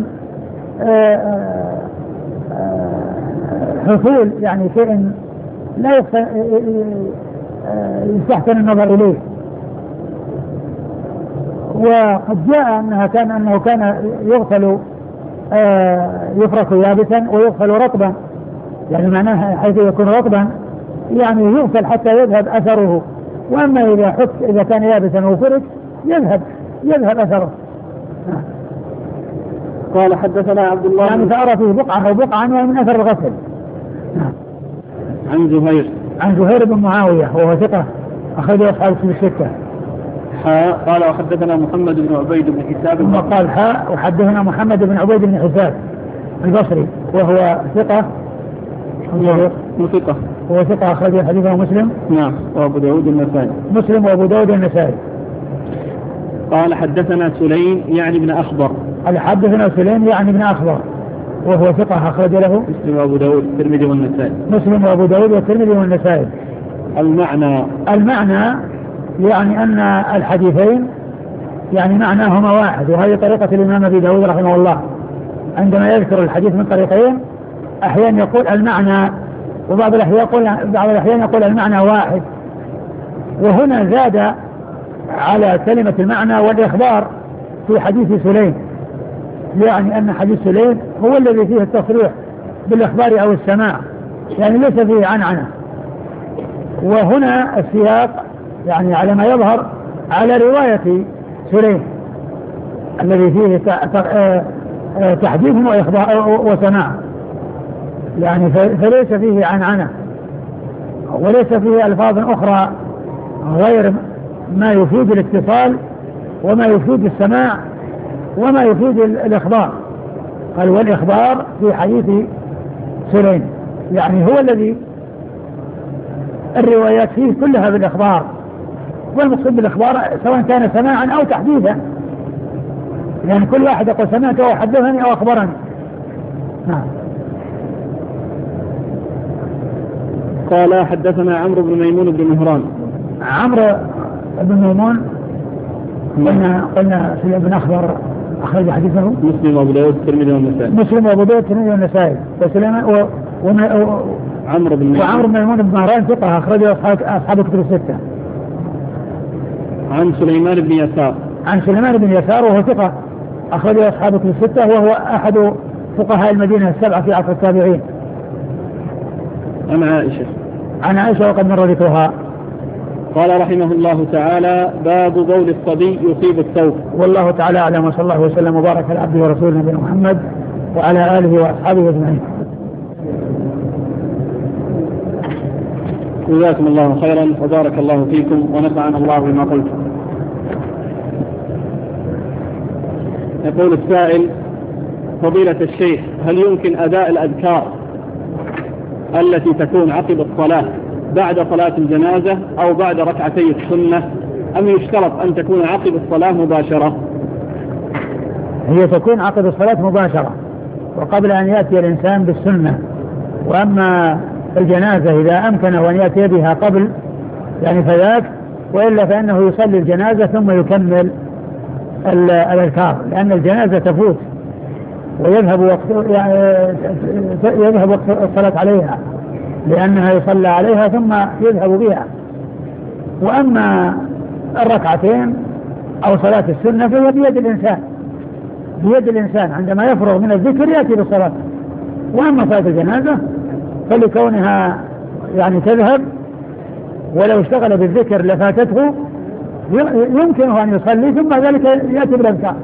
حصول يعني شيء لا يستحسن النظر إليه. وقد جاء أنه كان يغسل يفرك يابسا ويغسل رطبا، يعني معناها حيث يكون رطبا يعني يغسل حتى يذهب أثره، وأما إذا كان يابسا وفرك يذهب أثره. قال حدثنا عبد الله يعني فأرى فيه بقعة أو بقعة من أثر الغسل. عن زهير بن معاوية وهو ثقة أخرجه أصحاب الكتب الستة. قال وحدثنا محمد بن عبيد بن حساب ثم قال وحدثنا محمد بن عبيد بن حساب البصري وهو ثقة هو ثقة أخرجه حديثه مسلم. نعم وأبو داود النسائي. مسلم وأبو داود النسائي. قال حدثنا سليم يعني ابن أخضر. حدثنا سليم يعني ابن أخضر وهو ثقة أخرج له مسلم وأبو داود والترمذي والنسائي. مسلم وأبو داود والترمذي والنسائي. المعنى يعني أن الحديثين يعني معناهما واحد، وهذه طريقة الإمام أبي داود رحمه الله عندما يذكر الحديث من طريقين أحيانا يقول المعنى، وبعض الأحيان يقول المعنى واحد. وهنا زاد على كلمة المعنى والإخبار في حديث سليم، يعني أن حديث سليم هو الذي فيه التصريح بالإخبار أو السماع، يعني ليس فيه عنعنة. وهنا السياق يعني على ما يظهر على رواية سليم الذي فيه تحديث وإخبار وسماع، يعني فليس فيه عنعنة وليس فيه ألفاظ أخرى غير ما يفيد الاتصال وما يفيد السماع وما يفيد الإخبار. قال والإخبار في حديث سليم، يعني هو الذي الروايات فيه كلها بالإخبار، والمقصود بالإخبار سواء كان سماعا أو تحديثا، يعني كل واحد يقول سمعت أو حدثني أو أخبرني. نعم. قال حدثنا عمرو بن ميمون بن مهران. عمرو بن ميمون قلنا في ابن أخبر أخرج حديثه مسلم وأبو داود الترمذي والنسائي. مسلم وأبو داود الترمذي والنسائي. وعمرو بن ميمون بن مهران ثقة أخرجه أصحاب الكتب الستة. عن سليمان بن يسار وهو ثقة أخرجه أصحاب الكتب الستة، وهو أحد فقهاء المدينة السبعة في عصر التابعين. عن عائشة وقد مر ذكرها. قال رحمه الله تعالى باب بول الصبي يصيب الثوب. والله تعالى أعلم، وصلى الله وسلم وبارك على عبده ورسوله نبينا محمد وعلى آله وأصحابه أجمعين. جزاكم الله خيرا وبارك الله فيكم ونفعنا الله بما قلتم. يقول السائل: فضيلة الشيخ، هل يمكن أداء الأذكار التي تكون عقب الصلاة بعد صلاة الجنازة أو بعد ركعتي السنة، أم يشترط أن تكون عقب الصلاة مباشرة؟ هي تكون عقب الصلاة مباشرة وقبل أن يأتي الإنسان بالسنة، وأما الجنازة إذا أمكنه أن يأتي بها قبل يعني فذاك، وإلا فإنه يصلي الجنازة ثم يكمل الأذكار، لأن الجنازة تفوت ويذهب وقت الصلاة عليها، لأنها يصلى عليها ثم يذهب بها. وأما الركعتين أو صلاة السنة فهي بيد الإنسان عندما يفرغ من الذكر يأتي بالصلاة. وأما صلاة الجنازة فلكونها يعني تذهب، ولو اشتغل بالذكر لفاتته يمكنه أن يصلي ثم ذلك يأتي بالأذكار.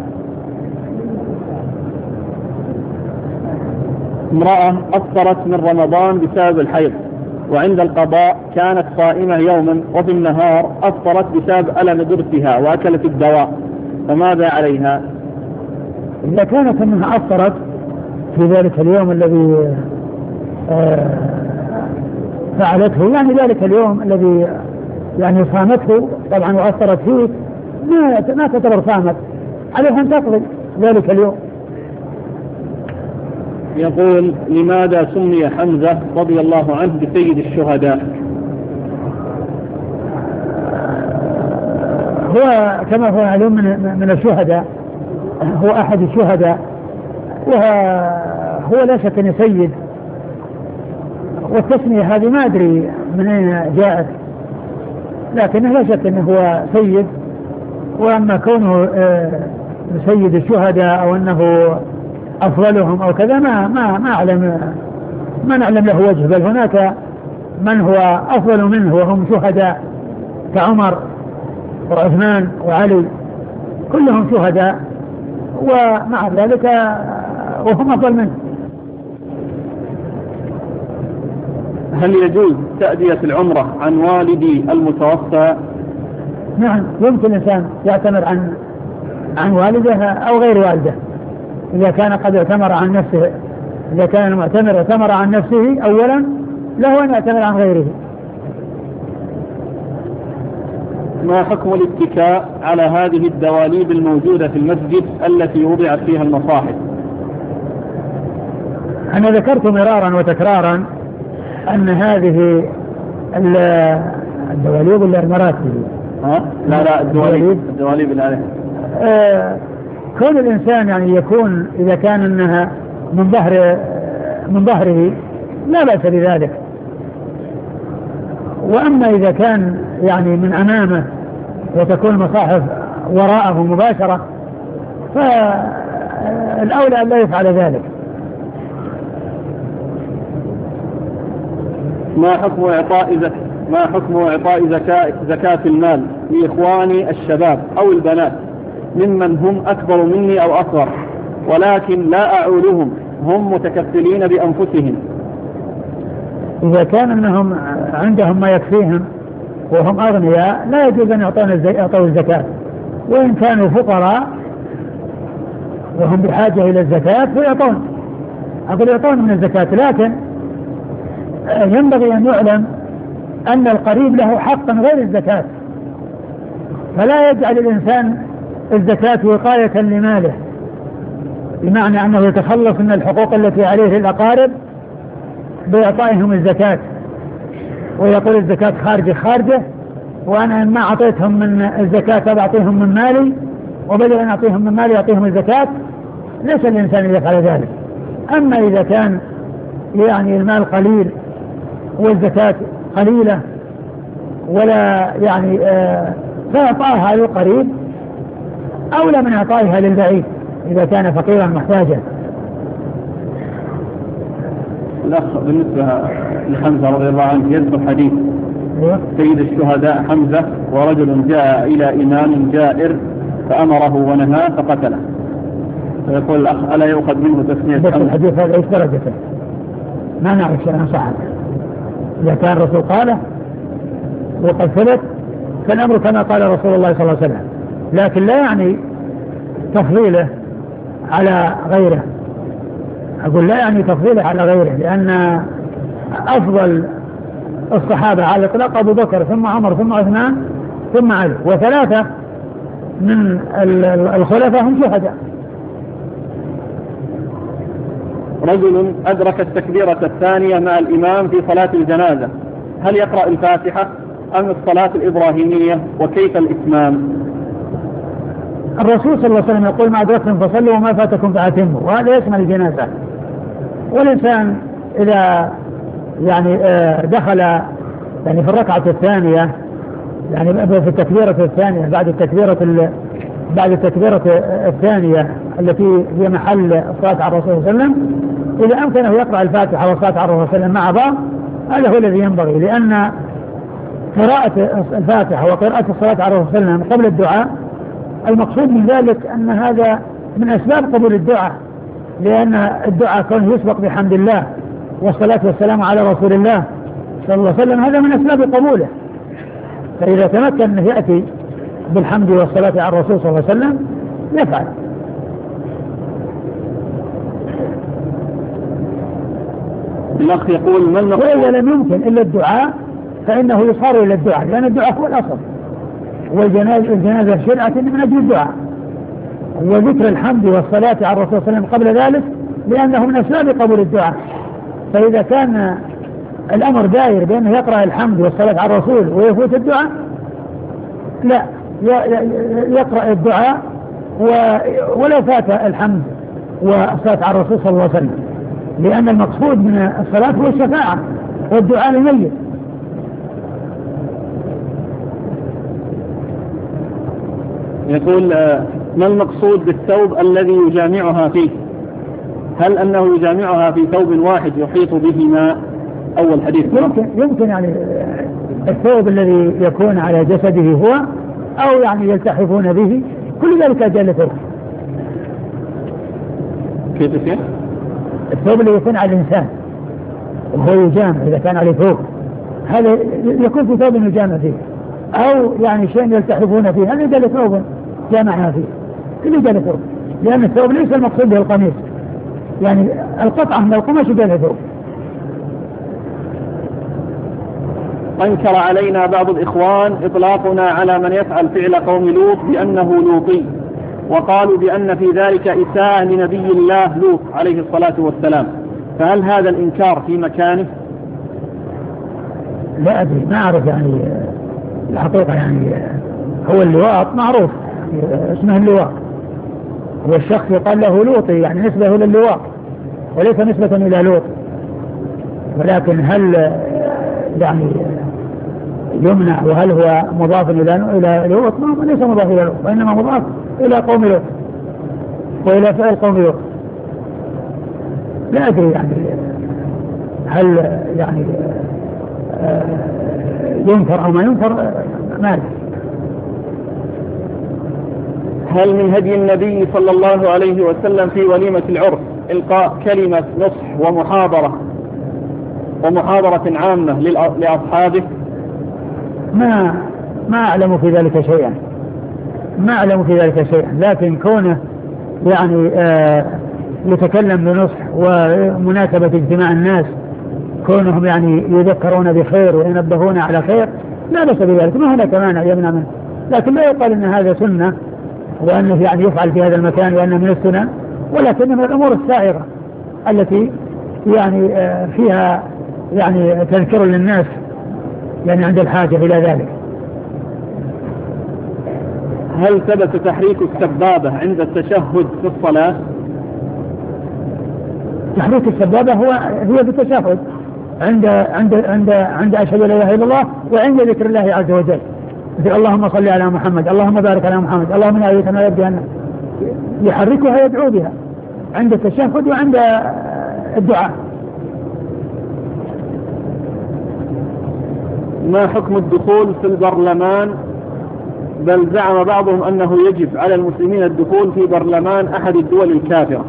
امرأة أفطرت من رمضان بسبب الحيض، وعند القضاء كانت صائمة يوما، وفي النهار أفطرت بسبب ألم ضرسها وأكلت الدواء، فماذا عليها؟ إذا كانت أنها أفطرت في ذلك اليوم الذي فعلته، يعني ذلك اليوم الذي يعني صامته طبعا وأفطرت فيه، ما تعتبر صامت، عليها أن تقضي ذلك اليوم. يقول: لماذا سمي حمزة رضي الله عنه بسيد الشهداء؟ هو كما هو معلوم من الشهداء، هو أحد الشهداء، وهو لا شك أنه سيد، والتسمية هذه ما أدري من أين جاءت، لكنه لا شك أنه هو سيد، وأما كونه سيد الشهداء أو أنه أفضلهم أو كذا ما نعلم له وجه، بل هناك من هو أفضل منه وهم شهداء كعمر وعثمان وعلي، كلهم شهداء ومع ذلك وهم أفضل منه. هل يجوز تأدية العمرة عن والدي المتوفى؟ نعم، يمكن الإنسان يعتمر عن والده أو غير والده، إذا كان قد اعتمر عن نفسه. إذا كان المعتمر اعتمر عن نفسه أولا له أن يعتمر عن غيره. ما حكم الاتكاء على هذه الدواليب الموجودة في المسجد التي وضعت فيها المصاحف؟ أنا ذكرت مرارا وتكرارا أن هذه الدواليب ولا المراتب؟ لا الدواليب الآلهة. كون الإنسان يعني يكون إذا كان أنها من ظهره لا بأس بذلك، وأما إذا كان يعني من أمامه وتكون المصاحف وراءه مباشرة فالأولى أن لا يفعل ذلك. ما حكم إعطاء زكاة المال لإخواني الشباب أو البنات ممن هم أكبر مني أو أصغر ولكن لا أعولهم، هم متكفلين بأنفسهم؟ إذا كان أنهم عندهم ما يكفيهم وهم أغنياء لا يجوز أن يعطوا الزكاة، وإن كانوا فقراء وهم بحاجة إلى الزكاة فيعطون، أقول يعطون من الزكاة، لكن ينبغي أن يعلم أن القريب له حق غير الزكاة، فلا يجعل الإنسان الزكاة وقاية لماله، بمعنى أنه يتخلص من الحقوق التي عليه الأقارب بإعطائهم الزكاة، ويقول الزكاة خارجه وأنا ما أعطيتهم من الزكاة بعطيهم من مالي، وبدل أن أعطيهم من مالي أعطيهم الزكاة. ليس الإنسان يفعل ذلك. أما إذا كان يعني المال قليل والزكاة قليلة ولا يعني فإعطائها للقريب أولى من إعطائها للبعيد إذا كان فقيرا محتاجا. الأخ بالنسبة لحمزة رضي الله عنه يذكر حديث سيد الشهداء حمزة ورجل جاء إلى إمام جائر فأمره ونهاه فقتله، فيقول الأخ ألا يؤخذ منه تسمية بس الحديث هذا إيش درجته؟ ما نعرف شيئا صحيح. إذا كان الرسول قاله وقد ثبت فالأمر كما قال رسول الله صلى الله عليه وسلم، لكن لا يعني تفضيله على غيره. أقول لا يعني تفضيله على غيره، لأن أفضل الصحابة على الإطلاق أبو بكر ثم عمر ثم عثمان ثم علي، وثلاثة من الخلفاء هم شهداء. رجل أدرك التكبيرة الثانية مع الإمام في صلاة الجنازة، هل يقرأ الفاتحة أم الصلاة الإبراهيمية، وكيف الإتمام؟ الرسول صلى الله عليه وسلم يقول ما أدركتم فصلوا وما فاتكم فأتموا، وهذا يشمل الجنازة. والإنسان إذا يعني دخل يعني في الركعة الثانية يعني في التكبيرة الثانية بعد التكبيرة الثانية التي هي محل الصلاة على الرسول صلى الله عليه وسلم، إذا أمكنه يقرأ الفاتحة والصلاة على الرسول صلى الله عليه وسلم مع بعض هذا هو الذي ينبغي، لأن قراءة الفاتحة وقراءة الصلاة على الرسول صلى الله عليه وسلم قبل الدعاء المقصود من ذلك أن هذا من أسباب قبول الدعاء، لأن الدعاء كونه يسبق بحمد الله والصلاة والسلام على رسول الله صلى الله عليه وسلم هذا من أسباب قبوله. فإذا تمكن أنه يأتي بالحمد والصلاة على الرسول صلى الله عليه وسلم يفعل. الأخ يقول من وإذا لم يمكن إلا الدعاء فإنه يصار إلى الدعاء، لأن الدعاء هو الأصل، والجنازة شرعة من أجل الدعاء، وذكر الحمد والصلاة على الرسول صلى الله عليه وسلم قبل ذلك لأنه من أسباب قبول الدعاء. فإذا كان الأمر داير بأنه يقرأ الحمد والصلاة على الرسول ويفوت الدعاء، لا، يقرأ الدعاء ولا فات الحمد والصلاة على الرسول صلى الله عليه وسلم، لأن المقصود من الصلاة هو الشفاعة والدعاء للميت. يقول ما المقصود بالثوب الذي يجامعها فيه؟ هل أنه يجامعها في ثوب واحد يحيط به ماء؟ أول حديث. يمكن يعني الثوب الذي يكون على جسده هو، أو يعني يلتحفون به، كل ذلك أجل ثوب. كيف؟ الثوب اللي يكون على الإنسان وهو يجامع إذا كان عليه ثوب، هذا يكون في ثوب يجامع فيه، أو يعني شيء يلتحفون فيه، هذا أجل ثوب جامعها فيه، كل أجل ثوب، لأن الثوب ليس المقصود به القميص، يعني القطعة من القماش أجل ثوب. أنكر علينا بعض الإخوان إطلاقنا على من يفعل فعل قوم لوط بأنه لوطي، وقالوا بأن في ذلك إساءة لنبي الله لوط عليه الصلاة والسلام، فهل هذا الإنكار في مكانه؟ لا أدري، ما أعرف يعني الحقيقة. يعني هو اللواط معروف، اسمه اللواط، هو الشخص يقال له لوطي، يعني نسبة للواط وليس نسبة إلى لوط. ولكن هل يعني يمنع، وهل هو مضاف إلى لوط؟ ليس مضاف إلى لوط، وإنما مضاف إلى قوم لوط وإلى فعل قوم لوط. لا أدري يعني هل يعني ينكر أو ما ينكر، ما أدري. هل من هدي النبي صلى الله عليه وسلم في وليمة العرس إلقاء كلمة نصح ومحاضرة عامة لأصحابه؟ ما أعلم في ذلك شيئا، لكن كونه يعني يتكلم بنصح ومناسبة اجتماع الناس، كونهم يعني يذكرون بخير وينبهون على خير، لا بأس بذلك، ما هناك مانع يمنع منه، لكن لا يقال أن هذا سنة وأنه يعني يفعل في هذا المكان وأنه من السنن، ولكن من الأمور السائغة التي يعني فيها يعني تذكير للناس يعني عند الحاجة إلى ذلك. هل ثبت تحريك السبابة عند التشهد في الصلاة؟ تحريك السبابة هي بالتشهد عند أشهد لا إله إلا الله، وعند ذكر الله عز وجل، مثل اللهم صل على محمد، اللهم بارك على محمد، اللهم لا يتنا يبدأ، يحركها يدعو بها عند التشهد وعند الدعاء. ما حكم الدخول في البرلمان؟ بل زعم بعضهم أنه يجب على المسلمين الدخول في برلمان أحد الدول الكافرة.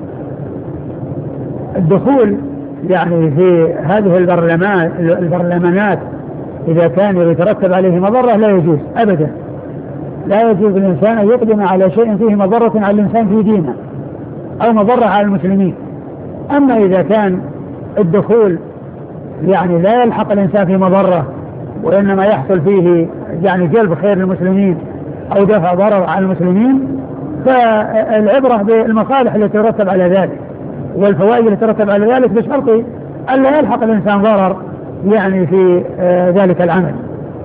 الدخول يعني في هذه البرلمانات إذا كان يترتب عليه مضرة لا يجوز أبدا، لا يجوز الإنسان أن يقدم على شيء فيه مضرة على الإنسان في دينه أو مضرة على المسلمين. أما إذا كان الدخول يعني لا يلحق الإنسان في مضرة، وإنما يحصل فيه يعني جلب خير للمسلمين أو دفع ضرر على المسلمين، فالعبرة بالمصالح التي ترتب على ذلك والفوائد التي ترتب على ذلك، بشرط ألا يلحق الإنسان ضرر يعني في ذلك العمل.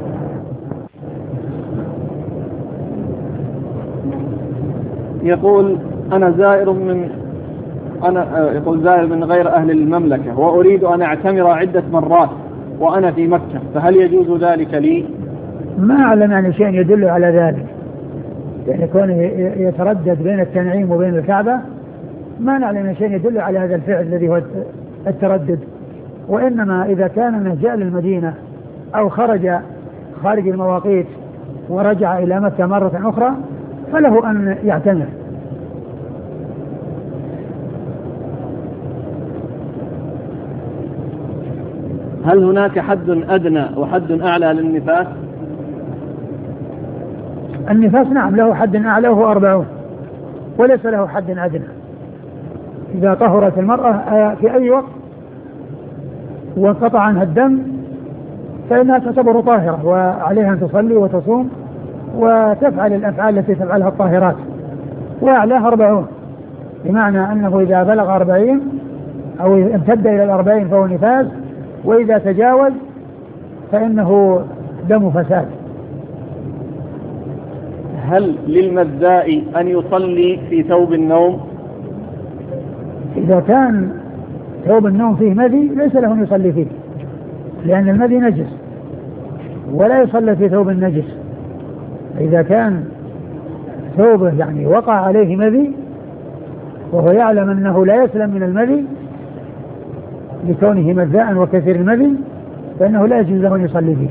يقول زائر من غير أهل المملكة، وأريد أن أعتمر عدة مرات وأنا في مكة، فهل يجوز ذلك لي؟ ما أعلم يعني شيء يدل على ذلك، يعني يكون يتردد بين التنعيم وبين الكعبة، ما نعلم شيء يدل على هذا الفعل الذي هو التردد. وإنما إذا كان من جاء للمدينة أو خرج خارج المواقيت ورجع إلى مكة مرة أخرى فله أن يعتمر. هل هناك حد أدنى وحد أعلى للنفاس؟ النفاس نعم له حد أعلى وهو 40، وليس له حد أدنى. إذا طهرت المرأة في أي وقت وانقطع عنها الدم فإنها تعتبر طاهرة، وعليها أن تصلي وتصوم وتفعل الأفعال التي تفعلها الطاهرات، وأعلاها 40، بمعنى أنه إذا بلغ 40 أو امتد إلى 40 فهو نفاس، وإذا تجاوز فإنه دم فساد. هل للمذاء أن يصلي في ثوب النوم؟ إذا كان ثوب النوم فيه مذي ليس له أن يصلي فيه، لأن المذي نجس ولا يصلي في ثوب النجس. إذا كان ثوبه يعني وقع عليه مذي وهو يعلم أنه لا يسلم من المذي لكونه مذاء وكثير المذي، فإنه لا يجوز له أن يصلي فيه.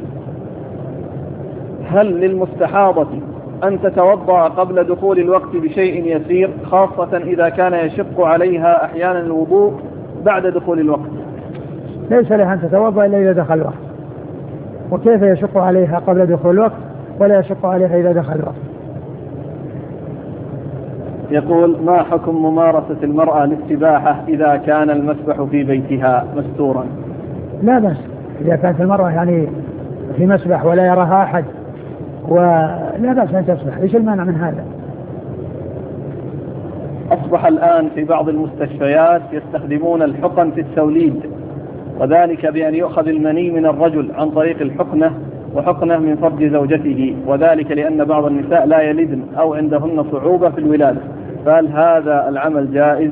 هل للمستحاضة أن تتوضأ قبل دخول الوقت بشيء يسير، خاصة إذا كان يشق عليها أحيانا الوضوء بعد دخول الوقت؟ ليس لها أن تتوضأ إلا إذا دخل الوقت، وكيف يشق عليها قبل دخول الوقت ولا يشق عليها إذا دخل الوقت؟ يقول: ما حكم ممارسة المرأة للسباحة إذا كان المسبح في بيتها مستورا؟ لا بأس إذا كانت المرأة يعني في مسبح ولا يراها أحد ولا بأس أن تسبح، إيش المانع من هذا؟ أصبح الآن في بعض المستشفيات يستخدمون الحقن في التوليد، وذلك بأن يؤخذ المني من الرجل عن طريق الحقنة وحقنة من فرج زوجته، وذلك لأن بعض النساء لا يلدن أو عندهن صعوبة في الولادة، فهل هذا العمل جائز؟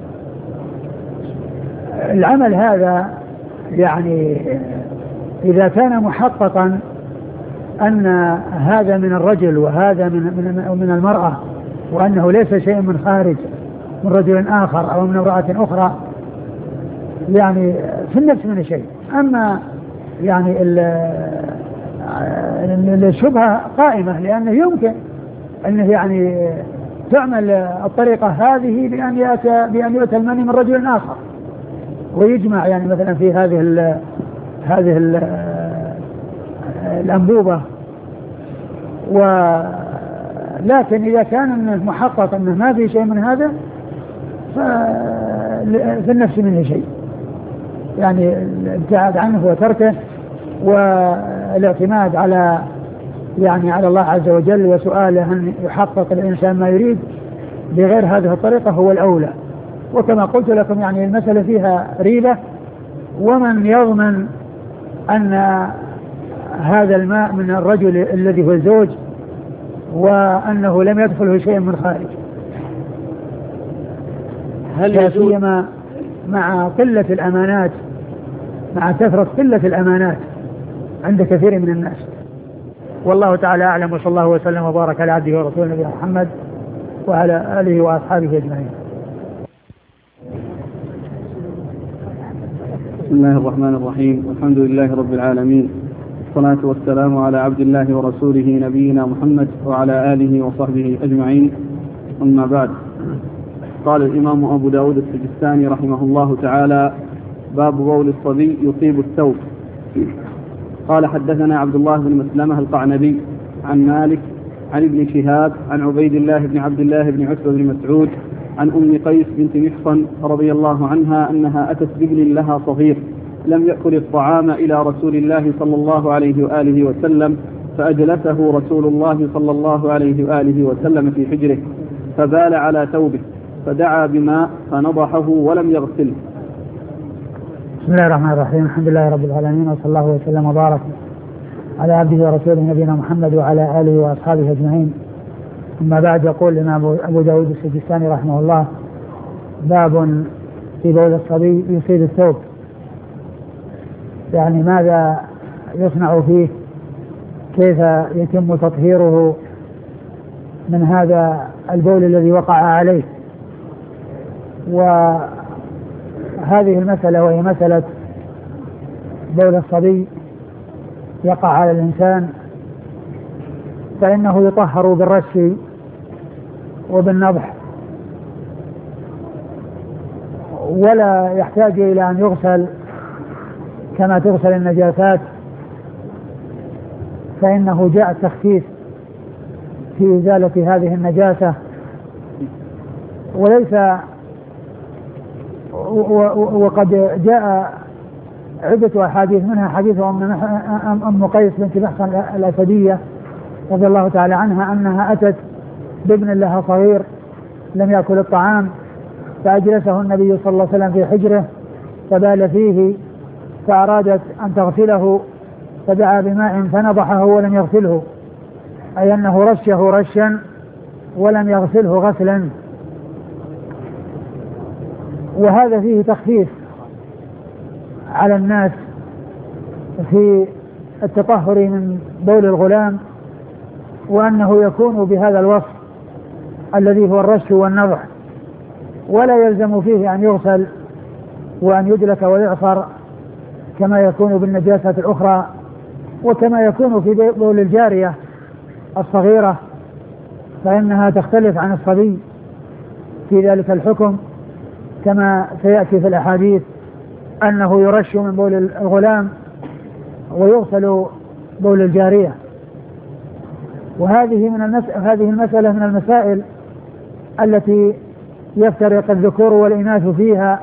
العمل هذا يعني إذا كان محققا أن هذا من الرجل وهذا من المرأة، وأنه ليس شيء من خارج من رجل آخر أو من امرأة أخرى، يعني في النفس من شيء. أما يعني الشبهة قائمة، لأنه يمكن أنه يعني تعمل الطريقة هذه بأن يؤتى المني من رجل آخر ويجمع يعني مثلا في هذه الأنبوبة، لكن إذا كان محقق أنه ما في شيء من هذا ففي النفس منه شيء، يعني الابتعاد عنه وتركه والاعتماد على الله عز وجل وسؤاله أن يحقق الإنسان ما يريد بغير هذه الطريقة هو الأولى. وكما قلت لكم يعني المسألة فيها ريبة، ومن يضمن أن هذا الماء من الرجل الذي هو الزوج وأنه لم يدخله شيء من خارج؟ هل سيما مع قلة الأمانات، مع كثرة قلة الأمانات عند كثير من الناس. والله تعالى أعلم، وصلى الله وسلم وبارك على عبده ورسوله نبينا محمد وعلى آله وأصحابه أجمعين. بسم الله الرحمن الرحيم، والحمد لله رب العالمين، والصلاة والسلام على عبد الله ورسوله نبينا محمد وعلى آله وصحبه أجمعين، أما بعد. قال الإمام أبو داود السجستاني رحمه الله تعالى: باب بول الصبي يصيب الثوب. قال: حدثنا عبد الله بن مسلمة القعنبي عن مالك عن ابن شهاب عن عبيد الله بن عبد الله بن عتبة بن مسعود عن أم قيس بنت محصن رضي الله عنها أنها أتت بابن لها صغير لم يأكل الطعام إلى رسول الله صلى الله عليه وآله وسلم، فأجلسه رسول الله صلى الله عليه وآله وسلم في حجره، فبال على ثوبه، فدعا بماء فنضحه ولم يغسله. بسم الله الرحمن الرحيم، الحمد لله رب العالمين، وصلى الله وسلم وبارك على عبده ورسوله نبينا محمد وعلى آله وأصحابه أجمعين. أما بعد، يقول الإمام أبو داود السجستاني رحمه الله: باب في بول الصبي يصيب الثوب، يعني ماذا يصنع فيه، كيف يتم تطهيره من هذا البول الذي وقع عليه. وهذه المسألة وهي مسألة بول الصبي يقع على الإنسان، فإنه يطهر بالرش وبالنضح، ولا يحتاج إلى أن يغسل كما تغسل النجاسات، فإنه جاء التخفيف في إزالة هذه النجاسة، وليس وقد جاء عدة أحاديث، منها حديث أم قيس بنت محصن الأسدية رضي الله تعالى عنها أنها أتت بابن لها صغير لم يأكل الطعام، فأجلسه النبي صلى الله عليه وسلم في حجره فبال فيه، فأرادت أن تغسله فدعا بماء فنضحه ولم يغسله، أي أنه رشه رشا ولم يغسله غسلا. وهذا فيه تخفيف على الناس في التطهر من بول الغلام، وأنه يكون بهذا الوصف الذي هو الرش والنضح، ولا يلزم فيه أن يغسل وأن يدلك ويعصر كما يكون بالنجاسة الأخرى، وكما يكون في بول الجارية الصغيرة فإنها تختلف عن الصبي في ذلك الحكم، كما سيأتي في الأحاديث أنه يرش من بول الغلام ويغسل بول الجارية. وهذه هذه المسألة من المسائل التي يفترق الذكور والإناث فيها،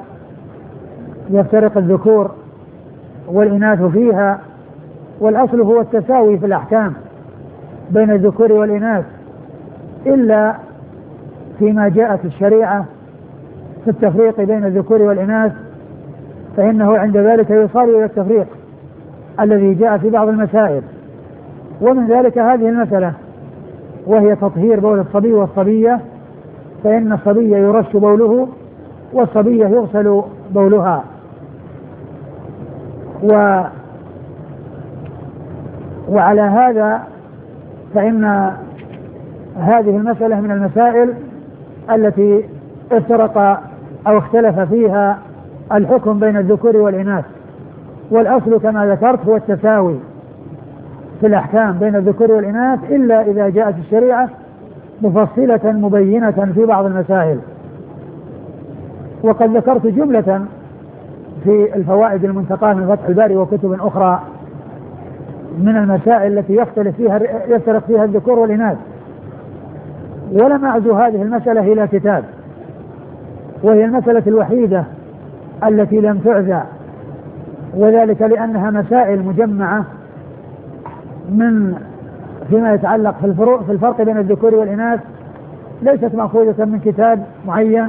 والأصل هو التساوي في الأحكام بين الذكور والإناث، إلا فيما جاءت الشريعة في التفريق بين الذكور والإناث، فإنه عند ذلك يصار إلى التفريق الذي جاء في بعض المسائل. ومن ذلك هذه المسألة، وهي تطهير بول الصبي والصبية، فإن الصبي يرش بوله والصبية يغسل بولها. وعلى هذا فإن هذه المسألة من المسائل التي افترق أو اختلف فيها الحكم بين الذكور والإناث، والأصل كما ذكرت هو التساوي في الأحكام بين الذكور والإناث، إلا إذا جاءت الشريعة مفصلة مبينة في بعض المسائل. وقد ذكرت جملة في الفوائد المنتقاة من فتح الباري وكتب أخرى من المسائل التي يفترق فيها الذكور والإناث، ولم أعزو هذه المسألة إلى كتاب، وهي المسألة الوحيدة التي لم تعزى، وذلك لأنها مسائل مجمعة من فيما يتعلق في الفرق بين الذكور والإناث، ليست مأخوذة من كتاب معين،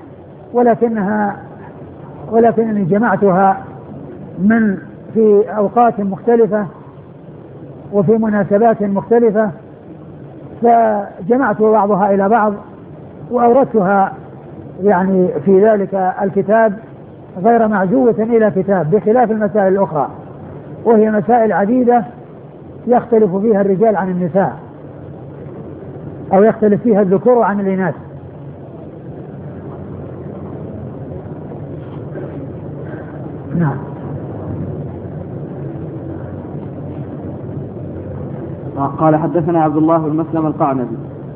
ولكنني جمعتها في أوقات مختلفة وفي مناسبات مختلفة، فجمعت بعضها إلى بعض وأوردتها يعني في ذلك الكتاب غير معزوة إلى كتاب، بخلاف المسائل الأخرى، وهي مسائل عديدة يختلف فيها الرجال عن النساء، أو يختلف فيها الذكور عن الإناث. نعم. قال حدثنا عبد الله بن مسلم القعنبي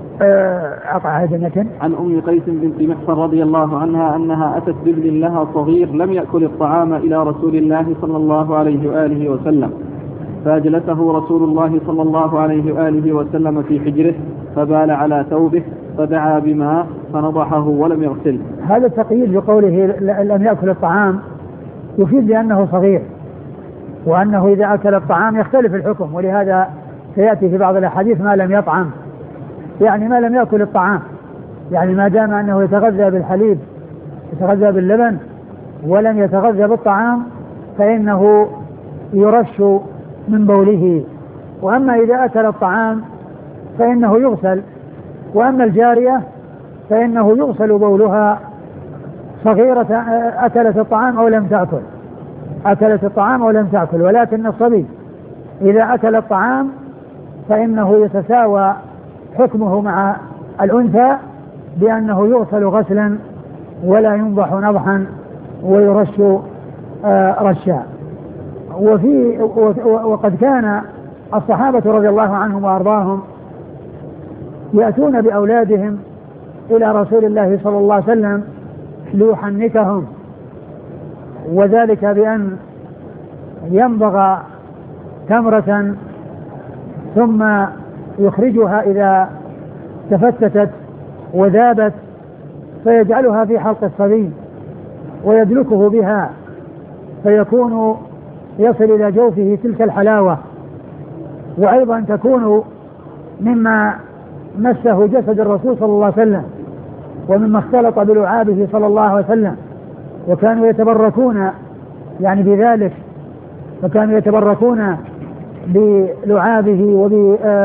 عن أم قيس بنت محصن رضي الله عنها أنها أتت بابن لها صغير لم يأكل الطعام إلى رسول الله صلى الله عليه وآله وسلم، فأجلسه رسول الله صلى الله عليه وآله وسلم في حجره فبال على ثوبه فدعا بماء فنضحه ولم يغسله. هذا التقييد بقوله لم يأكل الطعام يفيد بأنه صغير، وأنه إذا أكل الطعام يختلف الحكم، ولهذا سيأتي في بعض الأحاديث ما لم يطعم، يعني ما لم يأكل الطعام، يعني ما دام أنه يتغذى بالحليب يتغذى باللبن ولم يتغذى بالطعام فإنه يرش من بوله. وأما إذا أكل الطعام فإنه يغسل، وأما الجارية فإنه يغسل بولها صغيرة أكلت الطعام أو لم تأكل، ولكن الصبي إذا أكل الطعام فإنه يتساوى حكمه مع الأنثى بأنه يغسل غسلا ولا ينضح نضحا ويرش رشا. وقد كان الصحابة رضي الله عنهم وأرضاهم يأتون بأولادهم إلى رسول الله صلى الله عليه وسلم ليحنكهم، وذلك بأن يمضغ تمرة ثم يخرجها إذا تفتتت وذابت فيجعلها في حلق الصبي ويدلكه بها فيكون يصل إلى جوفه تلك الحلاوة، وأيضا تكون مما مسه جسد الرسول صلى الله عليه وسلم ومما اختلط بلعابه صلى الله عليه وسلم، وكانوا يتبركون يعني بذلك، فكانوا يتبركون بلعابه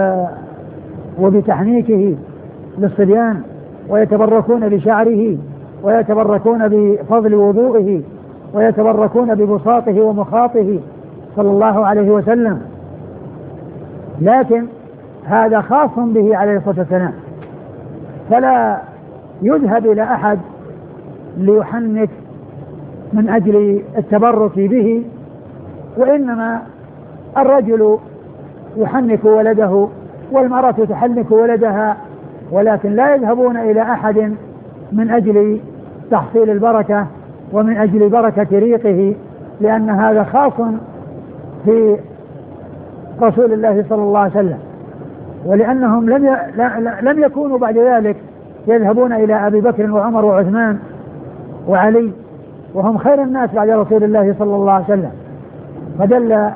وبتحنيكه للصبيان، ويتبركون بشعره، ويتبركون بفضل وضوئه، ويتبركون ببساطه ومخاطه صلى الله عليه وسلم. لكن هذا خاص به عليه الصلاة والسلام، فلا يذهب إلى أحد ليحنك من أجل التبرك به، وإنما الرجل يحنك ولده والمرأة تحنك ولدها، ولكن لا يذهبون إلى أحد من أجل تحصيل البركة ومن أجل بركة ريقه، لأن هذا خاص في رسول الله صلى الله عليه وسلم، ولأنهم لم يكونوا بعد ذلك يذهبون إلى أبي بكر وعمر وعثمان وعلي وهم خير الناس بعد رسول الله صلى الله عليه وسلم. فدل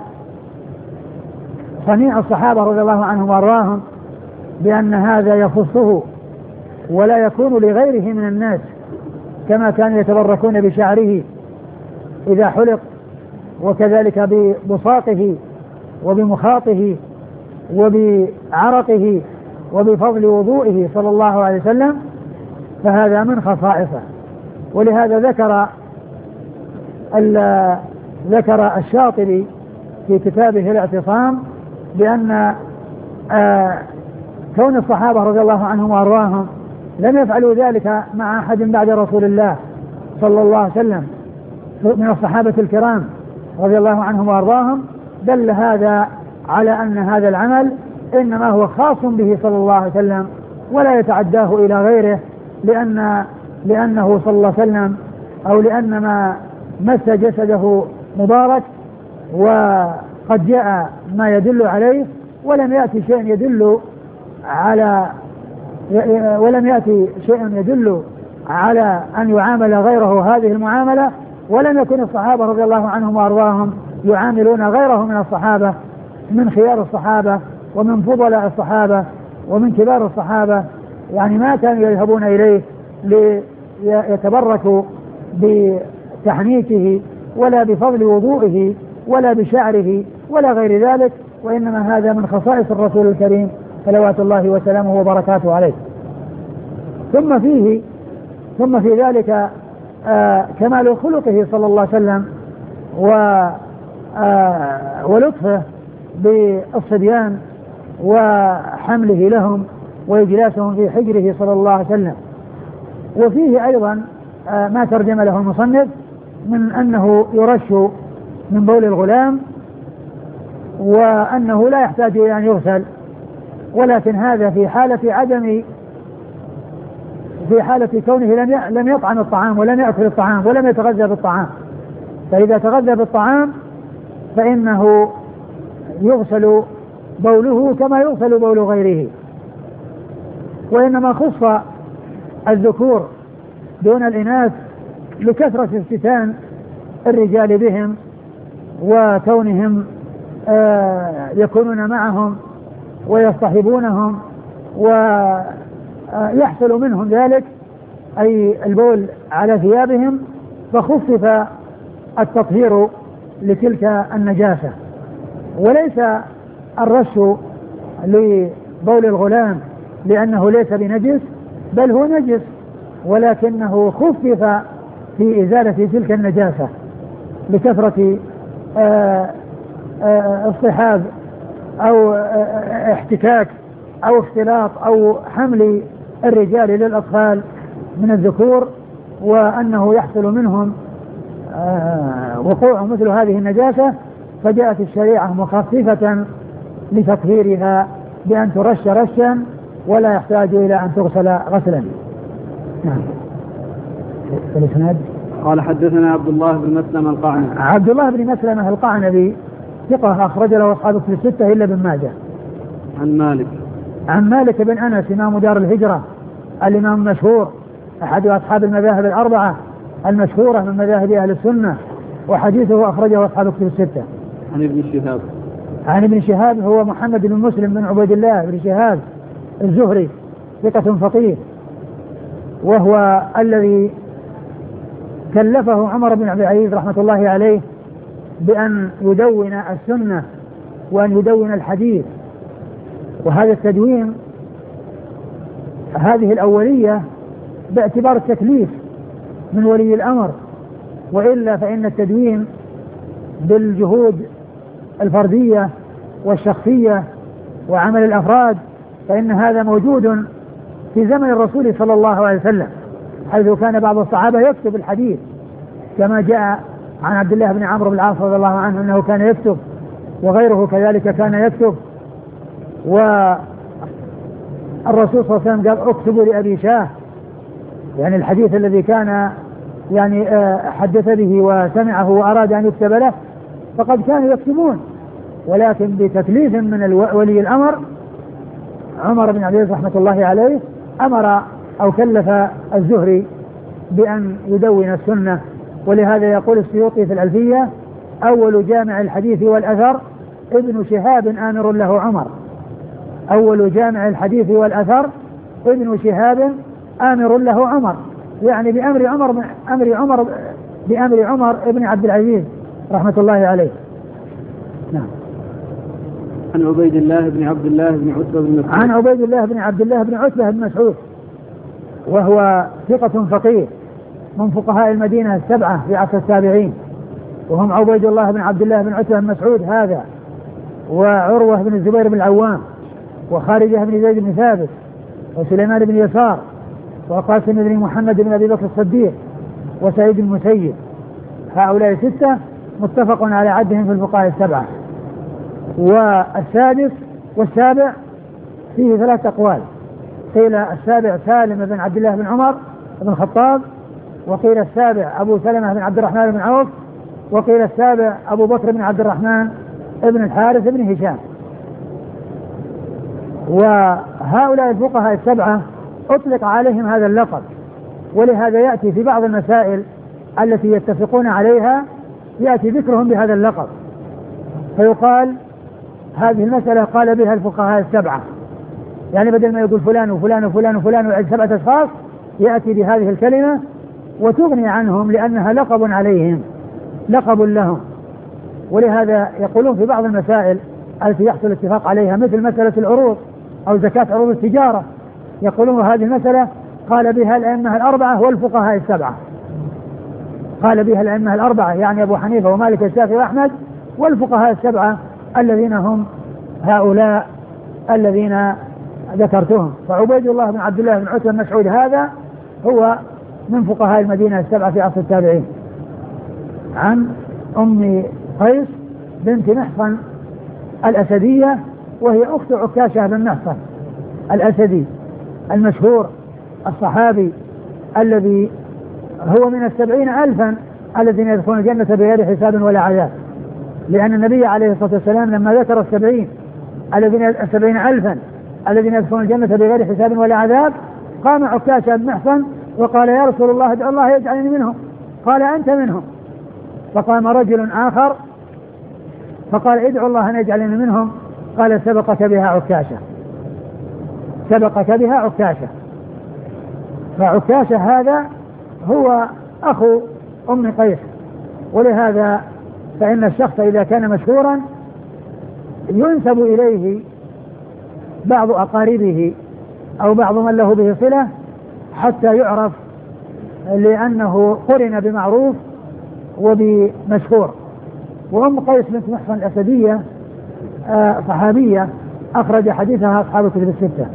صنيع الصحابة رضي الله عنهم وارضاهم بأن هذا يخصه ولا يكون لغيره من الناس، كما كانوا يتبركون بشعره إذا حلق، وكذلك ببساطه وبمخاطه وبعرقه وبفضل وضوئه صلى الله عليه وسلم، فهذا من خصائصه. ولهذا ذكر الشاطبي في كتابه الاعتصام بأن كون الصحابة رضي الله عنهم وارضاهم لم يفعلوا ذلك مع أحد بعد رسول الله صلى الله عليه وسلم من الصحابة الكرام رضي الله عنهم وارضاهم، دل هذا على أن هذا العمل إنما هو خاص به صلى الله عليه وسلم ولا يتعداه إلى غيره، لأنه صلى الله عليه وسلم أو لأن ما مس جسده مبارك وقد جاء ما يدل عليه، ولم يأتي شيء يدل على أن يعامل غيره هذه المعاملة، ولم يكن الصحابة رضي الله عنهم وأرضاهم يعاملون غيره من الصحابة، من خيار الصحابة ومن فضلاء الصحابة ومن كبار الصحابة، يعني ما كانوا يذهبون إليه ليتبركوا بتحنيكه ولا بفضل وضوئه ولا بشعره ولا غير ذلك، وإنما هذا من خصائص الرسول الكريم صلوات الله وسلامه وبركاته عليه. ثم في ذلك كمال خلقه صلى الله عليه وسلم ولطفه بالصبيان وحمله لهم وإجلاسهم في حجره صلى الله عليه وسلم. وفيه أيضا ما ترجم له المصنف من أنه يرش من بول الغلام، وأنه لا يحتاج إلى أن يغسل، ولكن هذا في حالة كونه لم يطعم الطعام ولم يأكل الطعام ولم يتغذى بالطعام، فإذا تغذى بالطعام فإنه يغسل بوله كما يغسل بول غيره. وإنما خص الذكور دون الإناث لكثرة افتتان الرجال بهم وكونهم يكونون معهم ويصطحبونهم ويحصل منهم ذلك أي البول على ثيابهم، فخفف التطهير لتلك النجاسة. وليس الرش لبول الغلام لأنه ليس بنجس، بل هو نجس، ولكنه خفف في إزالة تلك النجاسة لكثرة اصطحاب أو احتكاك أو اختلاط أو حمل الرجال للأطفال من الذكور، وأنه يحصل منهم وقوع مثل هذه النجاسة، فجاءت الشريعة مخففة لتطهيرها بأن ترش رشا ولا يحتاج إلى أن تغسل غسلا. نعم. الإسناد قال حدثنا عبد الله بن مسلمة القعنبي. عبد الله بن مسلمة القعنبي ثقة أخرج له أصحاب في الستة إلا ابن ماجه. عن مالك بن أنس إمام دار الهجرة الإمام المشهور أحد أصحاب المذاهب الأربعة المشهورة من مذاهب أهل السنة، وحديثه أخرجه أصحاب في الستة. عن ابن شهاب هو محمد بن مسلم بن عبيد الله بن شهاب الزهري ثقة فقيه، وهو الذي كلفه عمر بن عبد العزيز رحمة الله عليه بأن يدون السنة وأن يدون الحديث. وهذا التدوين هذه الأولية باعتبار التكليف من ولي الأمر، وإلا فإن التدوين بالجهود الفردية والشخصية وعمل الأفراد فإن هذا موجود في زمن الرسول صلى الله عليه وسلم، حيث كان بعض الصحابة يكتب الحديث كما جاء عن عبد الله بن عمرو بن العاص رضي الله عنه أنه كان يكتب، وغيره كذلك كان يكتب. والرسول صلى الله عليه وسلم قال اكتبوا لأبي شاه، يعني الحديث الذي كان يعني حدث به وسمعه وأراد أن يكتب له، فقد كانوا يكتبون، ولكن بتكليف من ولي الأمر عمر بن عبد العزيز رحمة الله عليه أمر أو كلف الزهري بأن يدون السنة. ولهذا يقول السيوطي في الألفية: أول جامع الحديث والأثر ابن شهاب آمر له عمر. أول جامع الحديث والأثر ابن شهاب آمر له عمر، يعني بأمر عمر ابن عبد العزيز رحمة الله عليه. نعم. عن عبيد الله بن عبد الله بن عتبة بن مسعود. عن عبيد الله بن عبد الله بن عتبة بن مسعود، وهو ثقة فقيه من فقهاء المدينة السبعة في عصر التابعين، وهم عبيد الله بن عبد الله بن عتبة بن مسعود هذا، وعروة بن الزبير بن العوام، وخارجة بن زيد بن ثابت، وسليمان بن يسار، وقاسم بن محمد بن أبي بكر الصديق، وسعيد بن المسيب. هؤلاء ستة متفق على عدهم في الفقهاء السبعة. والسادس والسابع فيه ثلاث أقوال، قيل السابع سالم بن عبد الله بن عمر بن الخطاب، وقيل السابع أبو سلمة بن عبد الرحمن بن عوف، وقيل السابع أبو بكر بن عبد الرحمن بن الحارث بن هشام. وهؤلاء الفقهاء السبعة أطلق عليهم هذا اللقب، ولهذا يأتي في بعض المسائل التي يتفقون عليها يأتي ذكرهم بهذا اللقب، فيقال هذه المسألة قال بها الفقهاء السبعة، يعني بدل ما يقول فلان وفلان وفلان وفلان وعد 7 أشخاص يأتي بهذه الكلمة وتغني عنهم لأنها لقب عليهم، لقب لهم. ولهذا يقولون في بعض المسائل التي يحصل اتفاق عليها مثل مسألة العروض أو زكاة عروض التجارة، يقولون هذه المسألة قال بها الأئمة الأربعة والفقهاء السبعة، قال بها الأئمة الأربعة يعني أبو حنيفة ومالك والشافعي وأحمد، والفقهاء السبعة الذين هم هؤلاء الذين ذكرتهم. فعبيد الله بن عبد الله بن عتبة بن مسعود هذا هو من فقهاء المدينة السبعة في عصر التابعين، عن أم قيس بنت محصن الأسدية، وهي أخت عكاشة بن محصن الأسدي المشهور الصحابي الذي هو من 70,000 الذين يدخلون الجنة بغير حساب ولا عذاب، لأن النبي عليه الصلاة والسلام لما ذكر 70,000 الذين يدخلون الجنة بغير حساب ولا عذاب قام عكاشة بن محصن وقال: يا رسول الله ادعو الله يجعلني منهم. قال: أنت منهم. فقام رجل آخر فقال: ادعو الله أن يجعلني منهم. قال: سبقك بها عكاشة، سبقك بها عكاشة. فعكاشة هذا هو أخو أم قيس، ولهذا فإن الشخص إذا كان مشهورا ينسب إليه بعض أقاربه أو بعض من له به صلة حتى يعرف، لأنه قرن بمعروف وبمشهور. وأم قيس بنت محصن الأسدية صحابية أخرج حديثها أصحاب الكتب الستة.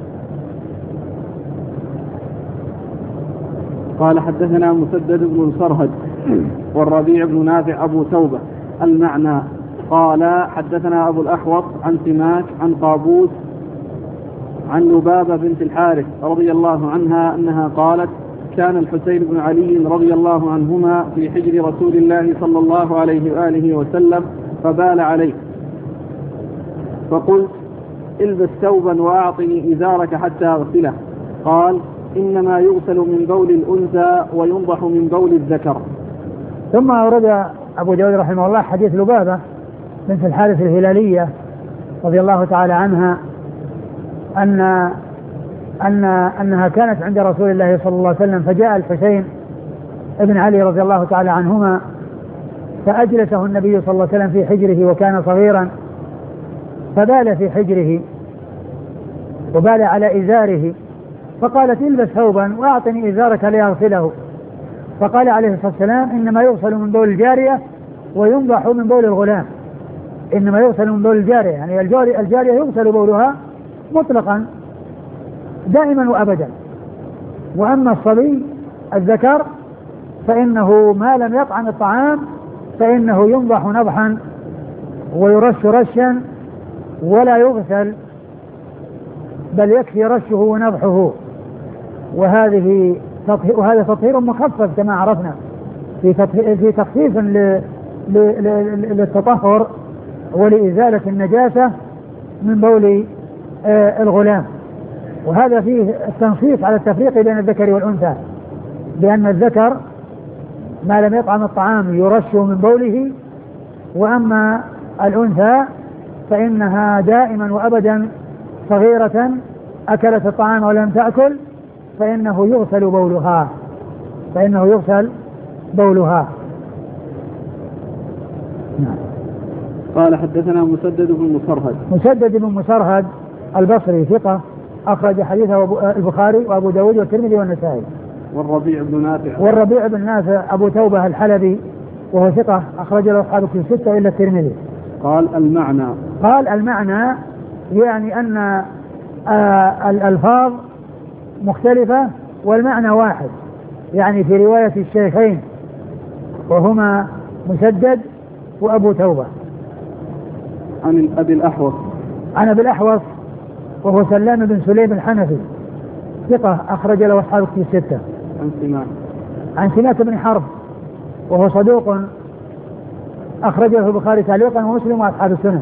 قال: حدثنا مسدد بن الفرهد والربيع بن نافع أبو توبة المعنى. قال: حدثنا أبو الأحوص عن سماك عن قابوس عن لبابة بنت الحارث رضي الله عنها أنها قالت: كان الحسين بن علي رضي الله عنهما في حجر رسول الله صلى الله عليه وآله وسلم فبال عليه، فقلت: البس ثوبا وأعطني إزارك حتى أغسله. قال: إنما يغسل من بول الأنثى وينضح من بول الذكر. ثم أورد أبو داود رحمه الله حديث لبابة بنت الحارث الهلالية رضي الله تعالى عنها أنها كانت عند رسول الله صلى الله عليه وسلم، فجاء الحسين ابن علي رضي الله تعالى عنهما فأجلسه النبي صلى الله عليه وسلم في حجره وكان صغيرا، فبال في حجره وبال على إزاره، فقالت: البس ثوبا وأعطني إزارك لأغسله. فقال عليه الصلاة والسلام: إنما يغسل من بول الجارية وينضح من بول الغلام. إنما يغسل من بول الجارية، يعني الجارية يغسل بولها مطلقا دائما وأبدا، وأما الصبي الذكر فإنه ما لم يطعم الطعام فإنه ينضح نضحا ويرش رشا ولا يغسل، بل يكفي رشه ونضحه. وهذا تطهير مخفف كما عرفنا في تخفيف للتطهر ولإزالة النجاسة من بول الغلام. وهذا فيه التنصيص على التفريق بين الذكر والأنثى، بأن الذكر ما لم يطعم الطعام يرش من بوله، وأما الأنثى فإنها دائما وأبدا صغيرة أكلت الطعام ولم تأكل فإنه يغسل بولها. نعم. قال حدثنا مسدد بن مسرهد البصري ثقة أخرج حديثه البخاري وأبو داود والترمذي والنسائي. والربيع بن نافع أبو توبة الحلبي وهو ثقة أخرج له أصحاب الكتب الستة إلا الترمذي. قال المعنى يعني أن الألفاظ مختلفة والمعنى واحد، يعني في رواية الشيخين وهما مسدد وأبو توبة. عن أبي الأحوص وهو سلام بن سليم الحنفي ثقة أخرج له أصحاب الكتب الستة. عن سماك بن حرب وهو صدوق أخرجه البخاري تعليقا ومسلم وأصحاب السنن.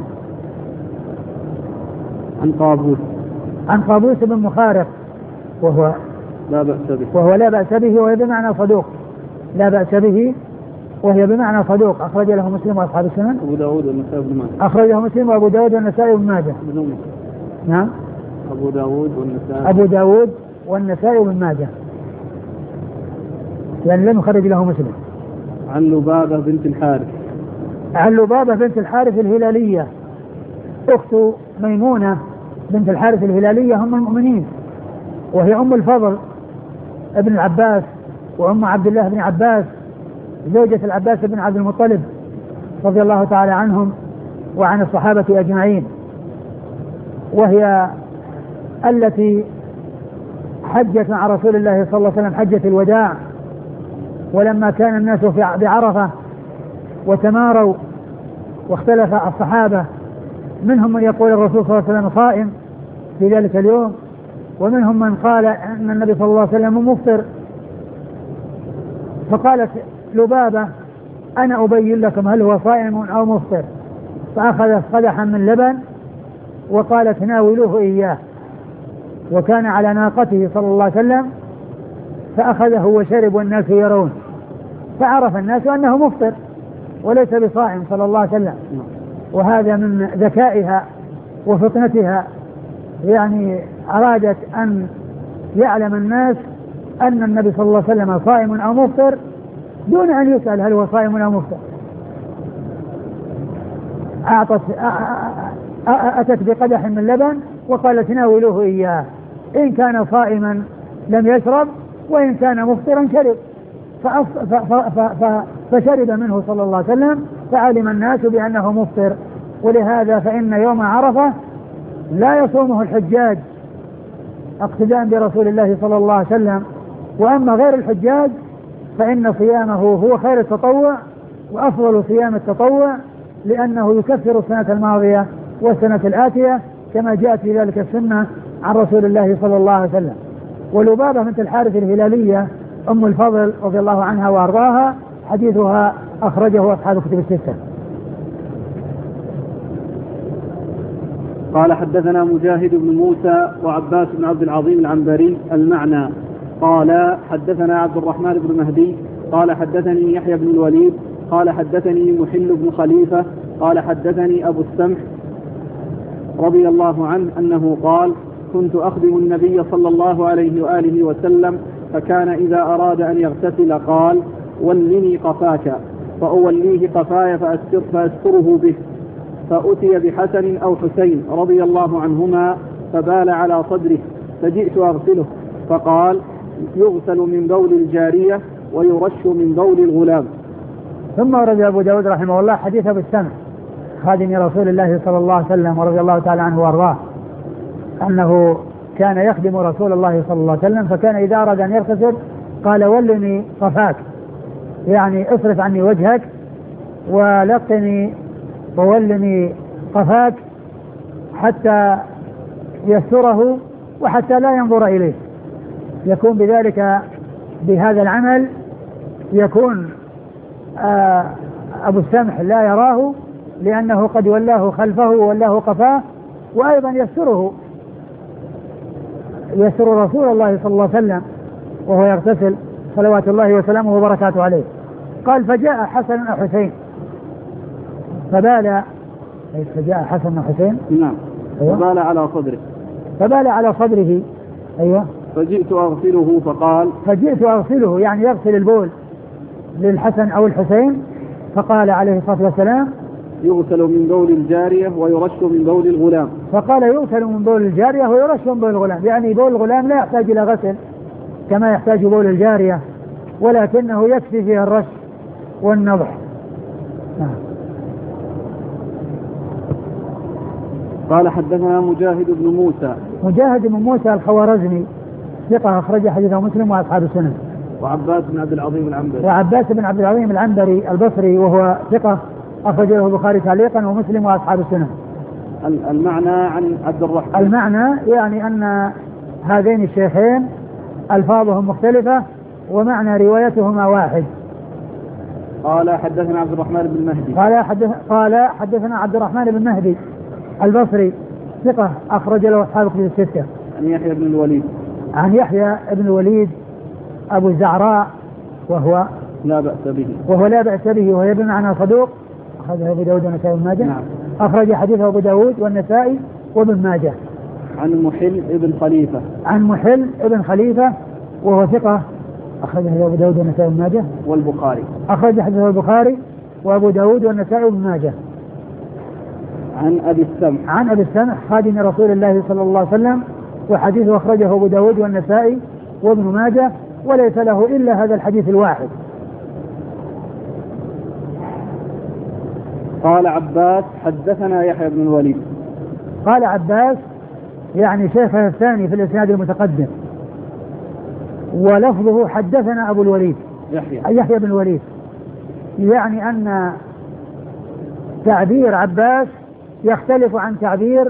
عن قابوس بن مخارق وهو لا بأس به وهي بمعنى صدوق، لا بأس به وهي بمعنى صدوق، أخرج له مسلم وأصحاب السنن. أخرجه مسلم وأبو داود والنسائي وابن ماجه. نعم. أبو داود والنسائي وابن ماجه، يعني لم يخرج له مسلم. عن لبابة بنت الحارث الهلالية أخت ميمونة بنت الحارث الهلالية هم المؤمنين، وهي أم الفضل ابن العباس وأم عبد الله بن عباس زوجة العباس بن عبد المطلب رضي الله تعالى عنهم وعن الصحابة أجمعين، وهي التي حجت مع رسول الله صلى الله عليه وسلم حجة الوداع، ولما كان الناس بعرفة وتماروا واختلف الصحابة، منهم من يقول الرسول صلى الله عليه وسلم صائم في ذلك اليوم، ومنهم من قال أن النبي صلى الله عليه وسلم مفطر، فقالت لبابة أنا أبين لكم هل هو صائم أو مفطر، فأخذت قدحا من لبن وقالت ناولوه إياه، وكان على ناقته صلى الله عليه وسلم، فأخذه وشرب والناس يرون، فعرف الناس أنه مفطر وليس بصائم صلى الله عليه وسلم. وهذا من ذكائها وفطنتها، يعني أرادت أن يعلم الناس أن النبي صلى الله عليه وسلم صائم أو مفطر دون أن يسأل هل هو صائم أو مفطر. أتت بقدح من لبن وقالت ناولوه إياه، إن كان صائما لم يشرب وإن كان مفطرا شرب، فشرب منه صلى الله عليه وسلم، فعلم الناس بأنه مفطر. ولهذا فإن يوم عرفة لا يصومه الحجاج اقتداء برسول الله صلى الله عليه وسلم، وأما غير الحجاج فإن صيامه هو خير التطوع وأفضل صيام التطوع، لأنه يكفر السنة الماضية والسنة الآتية كما جاءت في ذلك السنة عن رسول الله صلى الله عليه وسلم. ولبابة بنت الحارث الهلالية أم الفضل رضي الله عنها وأرضاها حديثها أخرجه أصحاب الكتب الستة. قال حدثنا مجاهد بن موسى وعباس بن عبد العظيم العنبري المعنى. قال حدثنا عبد الرحمن بن مهدي قال حدثني يحيى بن الوليد قال حدثني محل بن خليفة قال حدثني أبو السمح رضي الله عنه أنه قال كنت أخدم النبي صلى الله عليه وآله وسلم، فكان إذا أراد أن يغتسل قال ولني قفاك، فأوليه قفاي فأستره به، فأتي بحسن أو حسين رضي الله عنهما فبال على صدره، فجئت أغسله فقال يغسل من بول الجارية ويرش من بول الغلام. ثم ورد أبو داود رحمه الله حديث أبو السمح خادم رسول الله صلى الله عليه وسلم ورضي الله تعالى عنه وارضاه، أنه كان يخدم رسول الله صلى الله عليه وسلم، فكان إذا أراد أن يغتسل قال ولني قفاك، يعني اصرف عني وجهك ولقني وولني قفاك حتى يستره وحتى لا ينظر إليه. يكون بذلك بهذا العمل يكون أبو السمح لا يراه، لأنه قد ولاه خلفه وولاه قفاه، وأيضا يستر رسول الله صلى الله عليه وسلم وهو يغتسل صلوات الله وسلامه وبركاته عليه. قال فجاء حسن وحسين فجاء حسن وحسين نعم. أيوة. فبال على صدره. أيوة. فجئت أغسله يعني يغسل البول للحسن أو الحسين، فقال عليه الصلاة والسلام يغسل من بول الجارية ويرش من بول الغلام. فقال يغسل من بول الجارية ويرش من بول الغلام، يعني بول الغلام لا يحتاج إلى غسل كما يحتاج بول الجارية، ولكنه يكفي فيه الرش والنضح. قال حدثنا مجاهد بن موسى الخوارزمي ثقة أخرج حديثه مسلم وأصحاب السنن. وعباس بن عبد العظيم العنبري البصري وهو ثقة أخرج له البخاري تعليقا ومسلم وأصحاب السنن. المعنى عن عبد الرحمن، المعنى يعني أن هذين الشيخين ألفاظهم مختلفة ومعنى روايتهما واحد. قال حدثنا عبد الرحمن بن مهدي قال حدثنا عبد الرحمن بن مهدي البصري ثقة أخرج له أصحاب الكتب الستة. عن يحيى بن الوليد أبو الزعراء وهو لا بأس به وهو بمعنى صدوق، أخرجه أبو داود والنسائي وابن ماجه. نعم. أخرج حديثه أبو داود والنسائي وابن ماجه. عن محل ابن خليفة وهو ثقة أخرجه أبو داود والنسائي وابن ماجه والبخاري. أخرج حديثه البخاري وأبو داود والنسائي وابن ماجه. عن أبي السمح خادم رسول الله صلى الله عليه وسلم، وحديثه أخرجه أبو داود والنسائي وابن ماجه، وليس له إلا هذا الحديث الواحد. قال عباس حدثنا يحيى بن الوليد. قال عباس يعني شيخه الثاني في الإسناد المتقدم، ولفظه حدثنا أبو الوليد يحيى بن الوليد، يعني أن تعبير عباس يختلف عن تعبير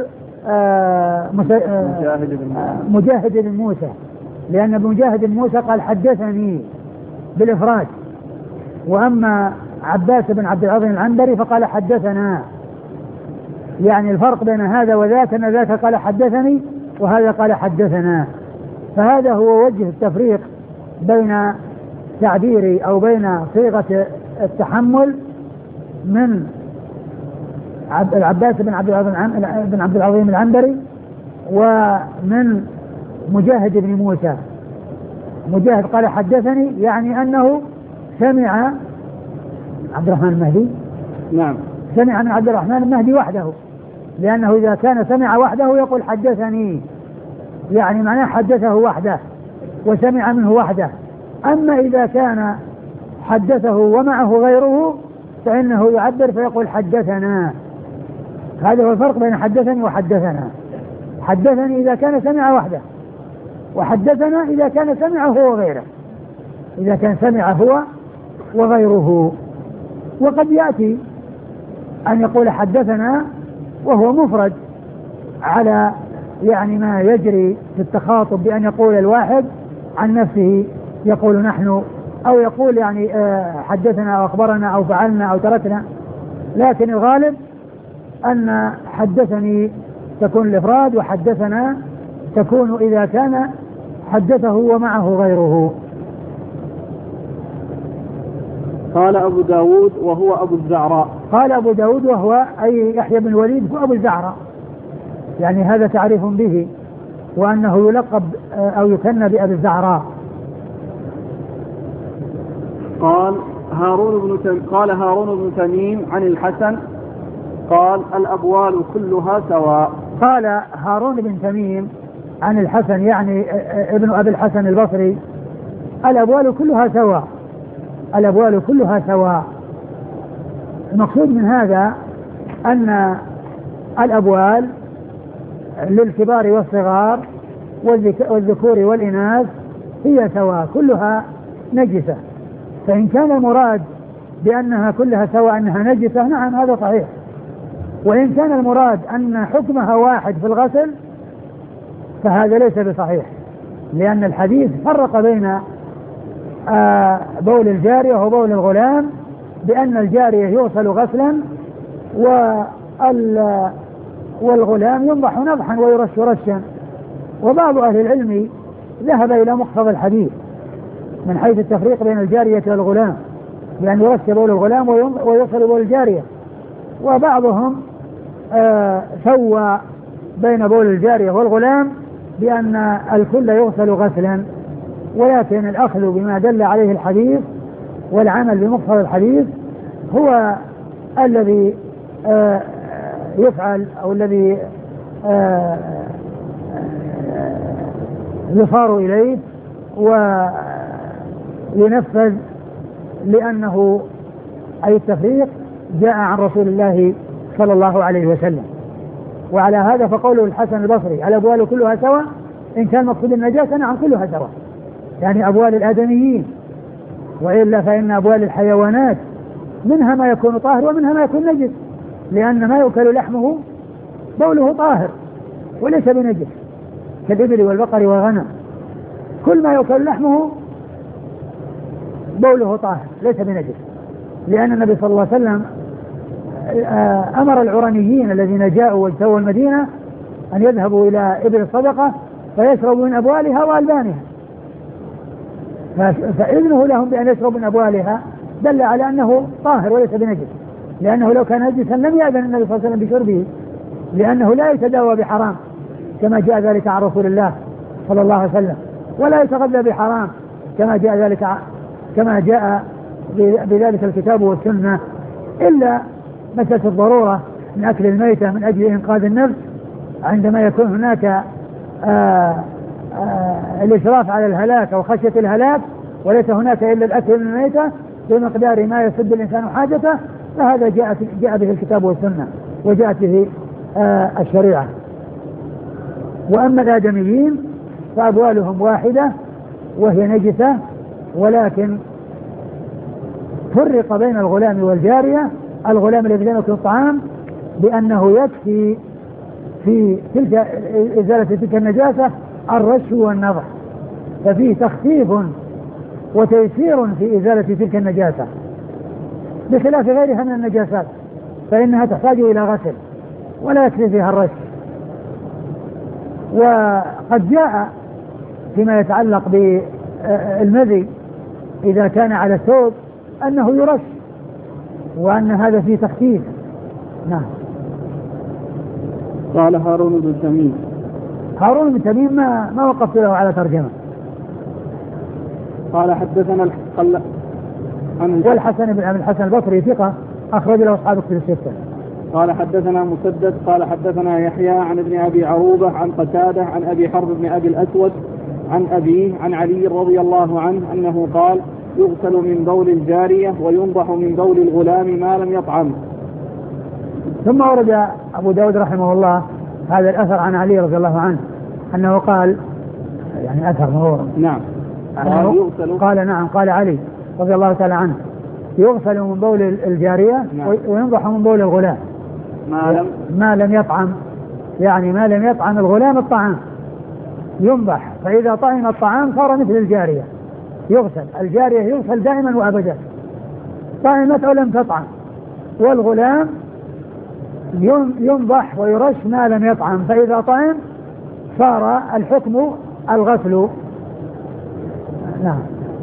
مجاهد بن موسى، لأن مجاهد بن موسى قال حدثني بالإفراد، وأما عباس بن عبد العظيم العنبري فقال حدثنا. يعني الفرق بين هذا وذاك أن ذاك قال حدثني وهذا قال حدثنا، فهذا هو وجه التفريق بين تعبيري أو بين صيغة التحمل من العباس بن عبد العظيم العنبري ومن مجاهد بن موسى. مجاهد قال حدثني يعني أنه سمع عبد الرحمن المهدي. نعم. سمع من عبد الرحمن المهدي وحده، لأنه إذا كان سمع وحده يقول حدثني، يعني معناه حدثه وحده وسمع منه وحده. أما إذا كان حدثه ومعه غيره فإنه يعبر فيقول حدثنا. هذا هو الفرق بين حدثني وحدثنا. حدثني إذا كان سمع وحده، وحدثنا إذا كان سمع هو وغيره، إذا كان سمع هو وغيره. وقد يأتي أن يقول حدثنا وهو مفرد على يعني ما يجري في التخاطب، بأن يقول الواحد عن نفسه يقول نحن، أو يقول يعني حدثنا أو أخبرنا أو فعلنا أو تركنا، لكن الغالب أن حدثني تكون الإفراد، وحدثنا تكون إذا كان حدثه ومعه غيره. قال أبو داود وهو أبو الزعراء. قال أبو داود وهو أي يحيى بن الوليد هو أبو الزعراء، يعني هذا تعريف به، وأنه يلقب أو يكنى بأبي الزعراء. قال هارون بن تميم عن الحسن قال الأبوال كلها سواء. قال هارون بن تميم عن الحسن يعني ابن أبي الحسن البصري الأبوال كلها سواء. الأبوال كلها سواء. المقصود من هذا أن الأبوال للكبار والصغار، والذكور والإناث هي سواء كلها نجسة. فإن كان المراد بأنها كلها سواء أنها نجسة نعم هذا صحيح. وإن كان المراد أن حكمها واحد في الغسل فهذا ليس بصحيح، لأن الحديث فرق بين بول الجارية وبول الغلام بأن الجارية يغسل غسلا والغلام ينضح نضحا ويرش رشا. وبعض أهل العلم ذهب إلى مقتضى الحديث من حيث التفريق بين الجارية والغلام، بأن يرش بول الغلام ويغسل بول الجارية. وبعضهم سوى بين بول الجارية والغلام بأن الكل يغسل غسلا، ولكن الأخذ بما دل عليه الحديث والعمل بمقتضى الحديث هو الذي يفعل أو الذي يصار إليه وينفذ، لأنه أي التفريق جاء عن رسول الله صلى الله عليه وسلم. وعلى هذا فقوله الحسن البصري الأبوال كلها سواء، إن كان مقصود النجاسة نعم كلها سواء، يعني أبوال الآدميين، وإلا فإن أبوال الحيوانات منها ما يكون طاهر ومنها ما يكون نجس، لأن ما يؤكل لحمه بوله طاهر وليس بنجس كالإبل والبقر والغنم، كل ما يؤكل لحمه بوله طاهر ليس بنجس، لأن النبي صلى الله عليه وسلم أمر العرنيين الذين جاءوا واجتووا المدينة أن يذهبوا إلى إبل الصدقة فيشربوا من أبوالها وألبانها، فإذنه لهم بأن يشربوا من أبوالها دل على أنه طاهر وليس بنجس، لأنه لو كان نجسا لم يأذن النبي صلى الله عليه وسلم بشربه، لأنه لا يتداوى بحرام كما جاء ذلك عن رسول الله صلى الله عليه وسلم، ولا يتغذى بحرام كما جاء بذلك الكتاب والسنة، إلا مسألة الضرورة من أكل الميتة من أجل إنقاذ النفس عندما يكون هناك الإشراف على الهلاك أو خشية الهلاك وليس هناك إلا الأكل من الميتة بمقدار ما يسد الإنسان حاجته، فهذا جاء به الكتاب والسنة وجاءت به الشريعة. وأما الآدميين فأبوالهم واحدة وهي نجسة، ولكن فرق بين الغلام والجارية. الغلام الذي لم يأكل الطعام بأنه يكفي في تلك إزالة تلك النجاسة الرش والنضح، ففيه تخفيف وتيسير في إزالة تلك النجاسة، بخلاف غيرها من النجاسات فإنها تحتاج إلى غسل ولا يكفي فيها الرش. وقد جاء فيما يتعلق بالمذي إذا كان على الثوب أنه يرش، وأن هذا فيه تخفيف. نعم. قال هارون بن تميم. هارون بن تميم ما وقفت له على ترجمة. قال حدثنا والحسن بن أبي الحسن البصري ثقة أخرج له أصحاب كتب الستة. قال حدثنا مسدد قال حدثنا يحيى عن ابن أبي عروبة عن قتادة عن أبي حرب بن أبي الأسود عن أبيه عن علي رضي الله عنه أنه قال يغسل من بول الجارية وينضح من بول الغلام ما لم يطعم. ثم ورد أبو داود رحمه الله هذا الأثر عن علي رضي الله عنه أنه قال، يعني أثر هو نعم قال نعم قال علي رضي الله تعالى عنه يغسل من بول الجارية نعم. وينضح من بول الغلام ما لم يطعم، يعني ما لم يطعم الغلام الطعام ينضح، فإذا طعم الطعام صار مثل الجارية يغسل. الجارية يغسل دائما وأبدا طعمت أو لم تطعم، والغلام ينضح ويرش ما لم يطعم، فإذا طعم صار الحكم الغسل. نعم.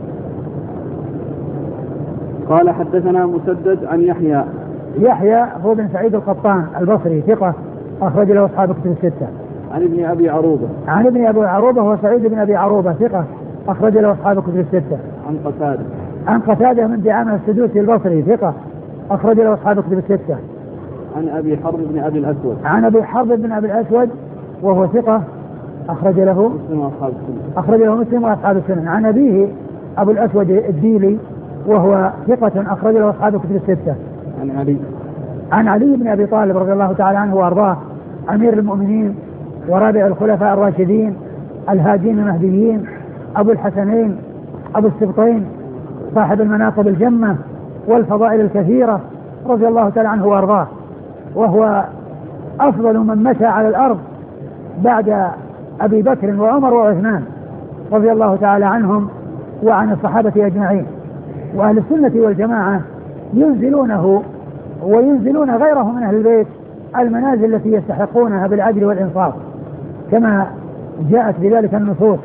قال حدثنا مسدد عن يحيى هو بن سعيد القطان البصري ثقة أخرج له أصحاب كتب الستة. عن ابن أبي عروبة هو سعيد بن أبي عروبة ثقة أخرج له أصحاب كتب الستة. عن قتادة من دعامة السدوسي البصري ثقة أخرج له أصحاب كتب الستة. عن أبي حرب بن أبي الأسود وهو ثقة أخرج له مسلم وأصحاب السنن. عن أبيه أبو الأسود الديلي وهو ثقة أخرج له أصحاب كتب الستة. عن علي بن أبي طالب رضي الله تعالى عنه وأرضاه أمير المؤمنين ورابع الخلفاء الراشدين الهادين المهديين أبو الحسنين أبو السبطين صاحب المناقب الجمة والفضائل الكثيرة رضي الله تعالى عنه وأرضاه، وهو أفضل من مشى على الأرض بعد أبي بكر وعمر وعثمان رضي الله تعالى عنهم وعن الصحابة أجمعين. وأهل السنة والجماعة ينزلونه وينزلون غيره من أهل البيت المنازل التي يستحقونها بالعدل والإنصاف كما جاءت بذلك النصوص.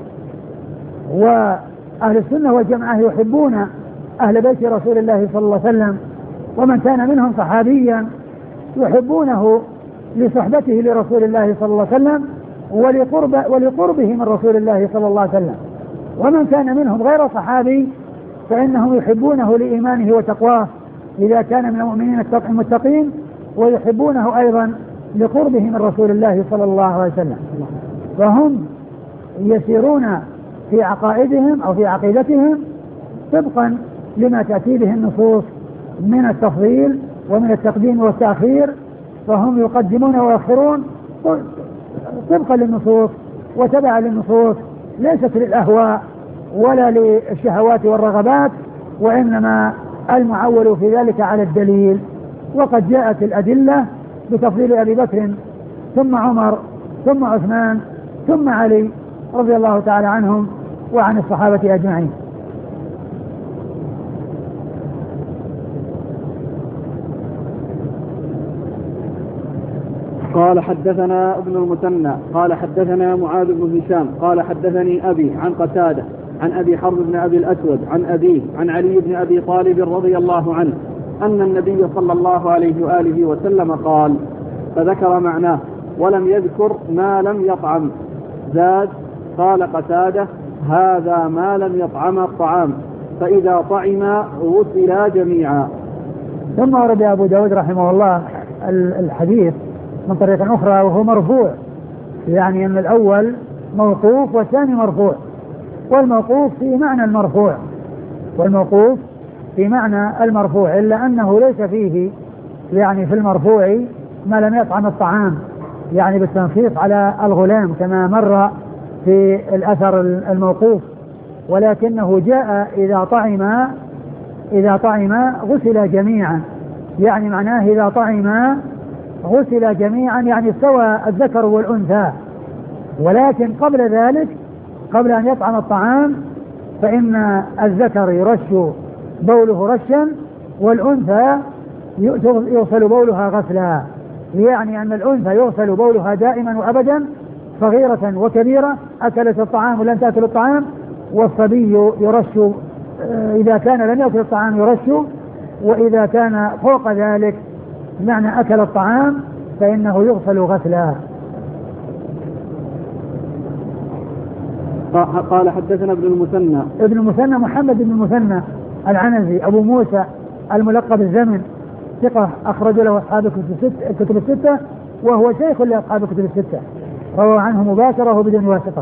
وأهل السنة والجماعة يحبون أهل بيت رسول الله صلى الله عليه وسلم، ومن كان منهم صحابيا يحبونه لصحبته لرسول الله صلى الله عليه وسلم ولقربه من رسول الله صلى الله عليه وسلم، ومن كان منهم غير صحابي فإنهم يحبونه لإيمانه وتقواه إذا كان من المؤمنين المتقين، ويحبونه أيضا لقربه من رسول الله صلى الله عليه وسلم. فهم يسيرون في عقائدهم أو في عقيدتهم طبقا لما تأتي به النصوص من التفضيل ومن التقديم والتأخير، فهم يقدمون ويؤخرون طبقا للنصوص وتبعا للنصوص، ليست للأهواء ولا للشهوات والرغبات، وإنما المعول في ذلك على الدليل. وقد جاءت الأدلة بتفضيل أبي بكر ثم عمر ثم عثمان ثم علي رضي الله تعالى عنهم وعن الصحابة أجمعين. قال حدثنا ابن المثنى قال حدثنا معاذ بن هشام قال حدثني أبي عن قتادة عن أبي حرب بن أبي الأسود عن أبيه عن علي بن أبي طالب رضي الله عنه أن النبي صلى الله عليه وآله وسلم قال، فذكر معناه ولم يذكر ما لم يطعم. زاد قال قتادة: هذا ما لم يطعم الطعام، فإذا طعم غسلا جميعا. ثم ورد أبو داود رحمه الله الحديث من طريق أخرى وهو مرفوع، يعني أن الأول موقوف والثاني مرفوع، والموقوف في معنى المرفوع، والموقوف في معنى المرفوع، إلا أنه ليس فيه يعني في المرفوع ما لم يطعم الطعام، يعني بالتنصيص على الغلام كما مر في الأثر الموقوف، ولكنه جاء إذا طعم غسل جميعا، يعني معناه إذا طعم غسل جميعا، يعني استوى الذكر والأنثى. ولكن قبل ذلك قبل أن يطعم الطعام فإن الذكر يرش بوله رشا والأنثى يغسل بولها غسلا، يعني أن الأنثى يغسل بولها دائما وأبدا صغيرة وكبيرة، أكلت الطعام ولم تأكل الطعام، والصبي يرش إذا كان لم يأكل الطعام يرش، وإذا كان فوق ذلك بمعنى أكل الطعام فإنه يغسل غسلا. قال حدثنا ابن المثنى محمد بن المثنى العنزي أبو موسى الملقب الزمن، ثقة أخرج له أصحاب الكتب الستة، وهو شيخ لأصحاب الكتب الستة، روى عنه مباشرة بدون واسطة.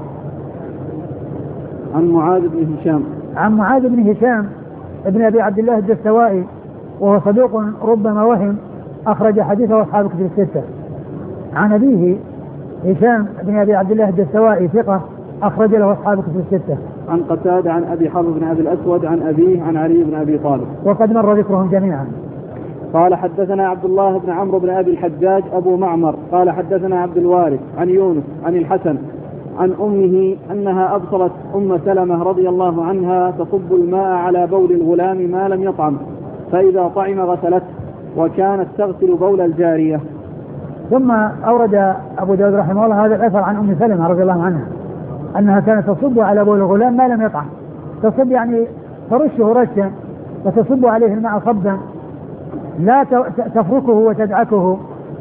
عن معاذ بن هشام ابن أبي عبد الله الدستوائي، وهو صدوق ربما وهم، أخرج حديثه أصحاب الكتب الستة. عن أبيه هشام بن أبي عبد الله الدستوائي ثقة أخرج له أصحاب الكتب الستة. عن قتادة عن أبي حرب بن أبي الأسود عن أبيه عن علي بن أبي طالب، وقد مر ذكرهم جميعا. قال حدثنا عبد الله بن عمرو بن أبي الحجاج أبو معمر قال حدثنا عبد الوارث عن يونس عن الحسن عن أمه أنها أبصرت أم سلمة رضي الله عنها تصب الماء على بول الغلام ما لم يطعم، فإذا طعم غسلته، وكانت تغسل بول الجارية. ثم أورد أبو داود رحمه الله هذا الأثر عن أم سلمة رضي الله عنها أنها كانت تصب على بول الغلام ما لم يطعم، تصب يعني ترشه رشا وتصب عليه الماء صبا، لا تفركه وتدعكه.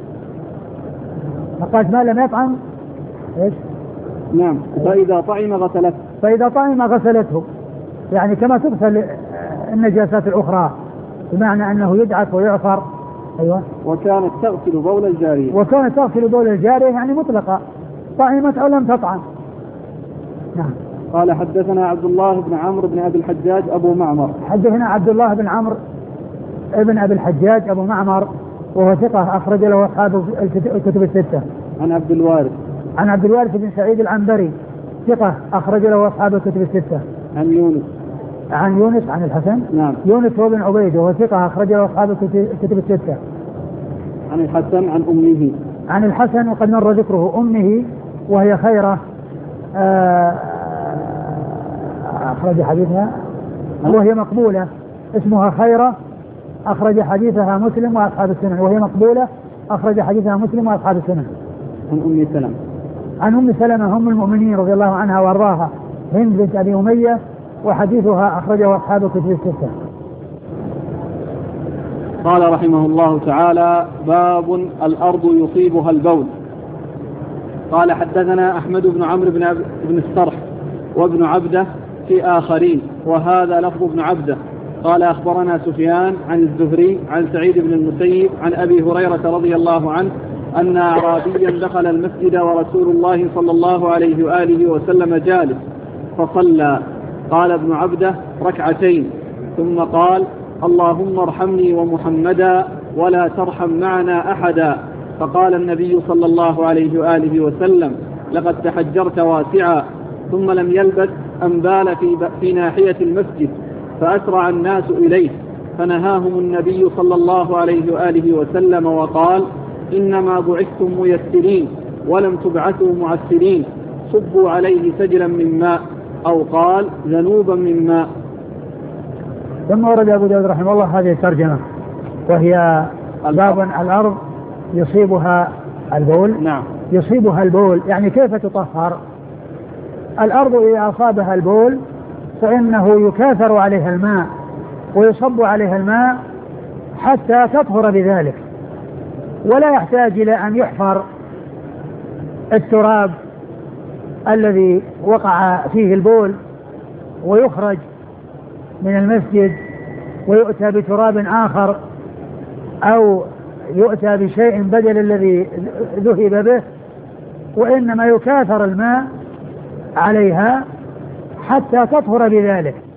فقالت ما لم يطعم إيش؟ نعم، فإذا طعم غسلته، يعني كما تغسل النجاسات الأخرى، بمعنى أنه يدعك ويعصر. أيوة. وكانت تغسل بول الجارية، يعني مطلقة، طعمت أو لم تطعم. نعم. قال حدثنا عبد الله بن عمرو بن أبي الحجاج أبو معمر. حدثنا عبد الله بن عمرو ابن أبي الحجاج أبو معمر، وهو ثقة أخرج له أصحاب الكتب الستة. عن عبد الوارث بن سعيد العنبري ثقة أخرج له أصحاب الكتب الستة. عن يونس عن الحسن. نعم. يونس هو بن عبيد وهو ثقة أخرج له أصحاب الكتب الستة. عن الحسن عن أمه. عن الحسن وقد مر ذكره. أمه وهي خيرة أخرج حديثها وهي مقبولة، اسمها خيرة، أخرج حديثها مسلم وأصحاب السنن، وهي مقبولة أخرج حديثها مسلم وأصحاب السنن. عن أم سلمة. عن أم سلمة أم المؤمنين رضي الله عنها وأرضاها، هند بنت أبي أمية، وحديثها أخرجه أصحاب الكتب الستة. قال رحمه الله تعالى: باب الأرض يصيبها البول. قال: حدثنا أحمد بن عمرو بن السرح وابن عبده في آخرين، وهذا لفظ ابن عبده. قال: أخبرنا سفيان عن الزهري عن سعيد بن المسيب عن أبي هريرة رضي الله عنه أن أعرابيا دخل المسجد ورسول الله صلى الله عليه وآله وسلم جالس فصلى. قال ابن عبده: ركعتين. ثم قال: اللهم ارحمني ومحمدا ولا ترحم معنا أحدا. فقال النبي صلى الله عليه وآله وسلم: لقد تحجرت واسعا. ثم لم يلبث أن بال في ناحية المسجد، فأسرع الناس إليه، فنهاهم النبي صلى الله عليه وآله وسلم وقال: إنما بعثتم ميسرين ولم تبعثوا معسرين، صبوا عليه سجلا من ماء، أو قال ذنوبا من ماء. ثم ورد أبو داود رحمه الله هذه الترجمة، وهي باب الأرض يصيبها البول. نعم. يصيبها البول يعني كيف تطهر؟ الأرض إذا أصابها البول فإنه يكاثر عليها الماء ويصب عليها الماء حتى تطهر بذلك، ولا يحتاج إلى أن يحفر التراب الذي وقع فيه البول ويخرج من المسجد ويؤتى بتراب آخر أو يؤتى بشيء بدل الذي ذهب به، وإنما يكاثر الماء عليها حتى تطهر بذلك.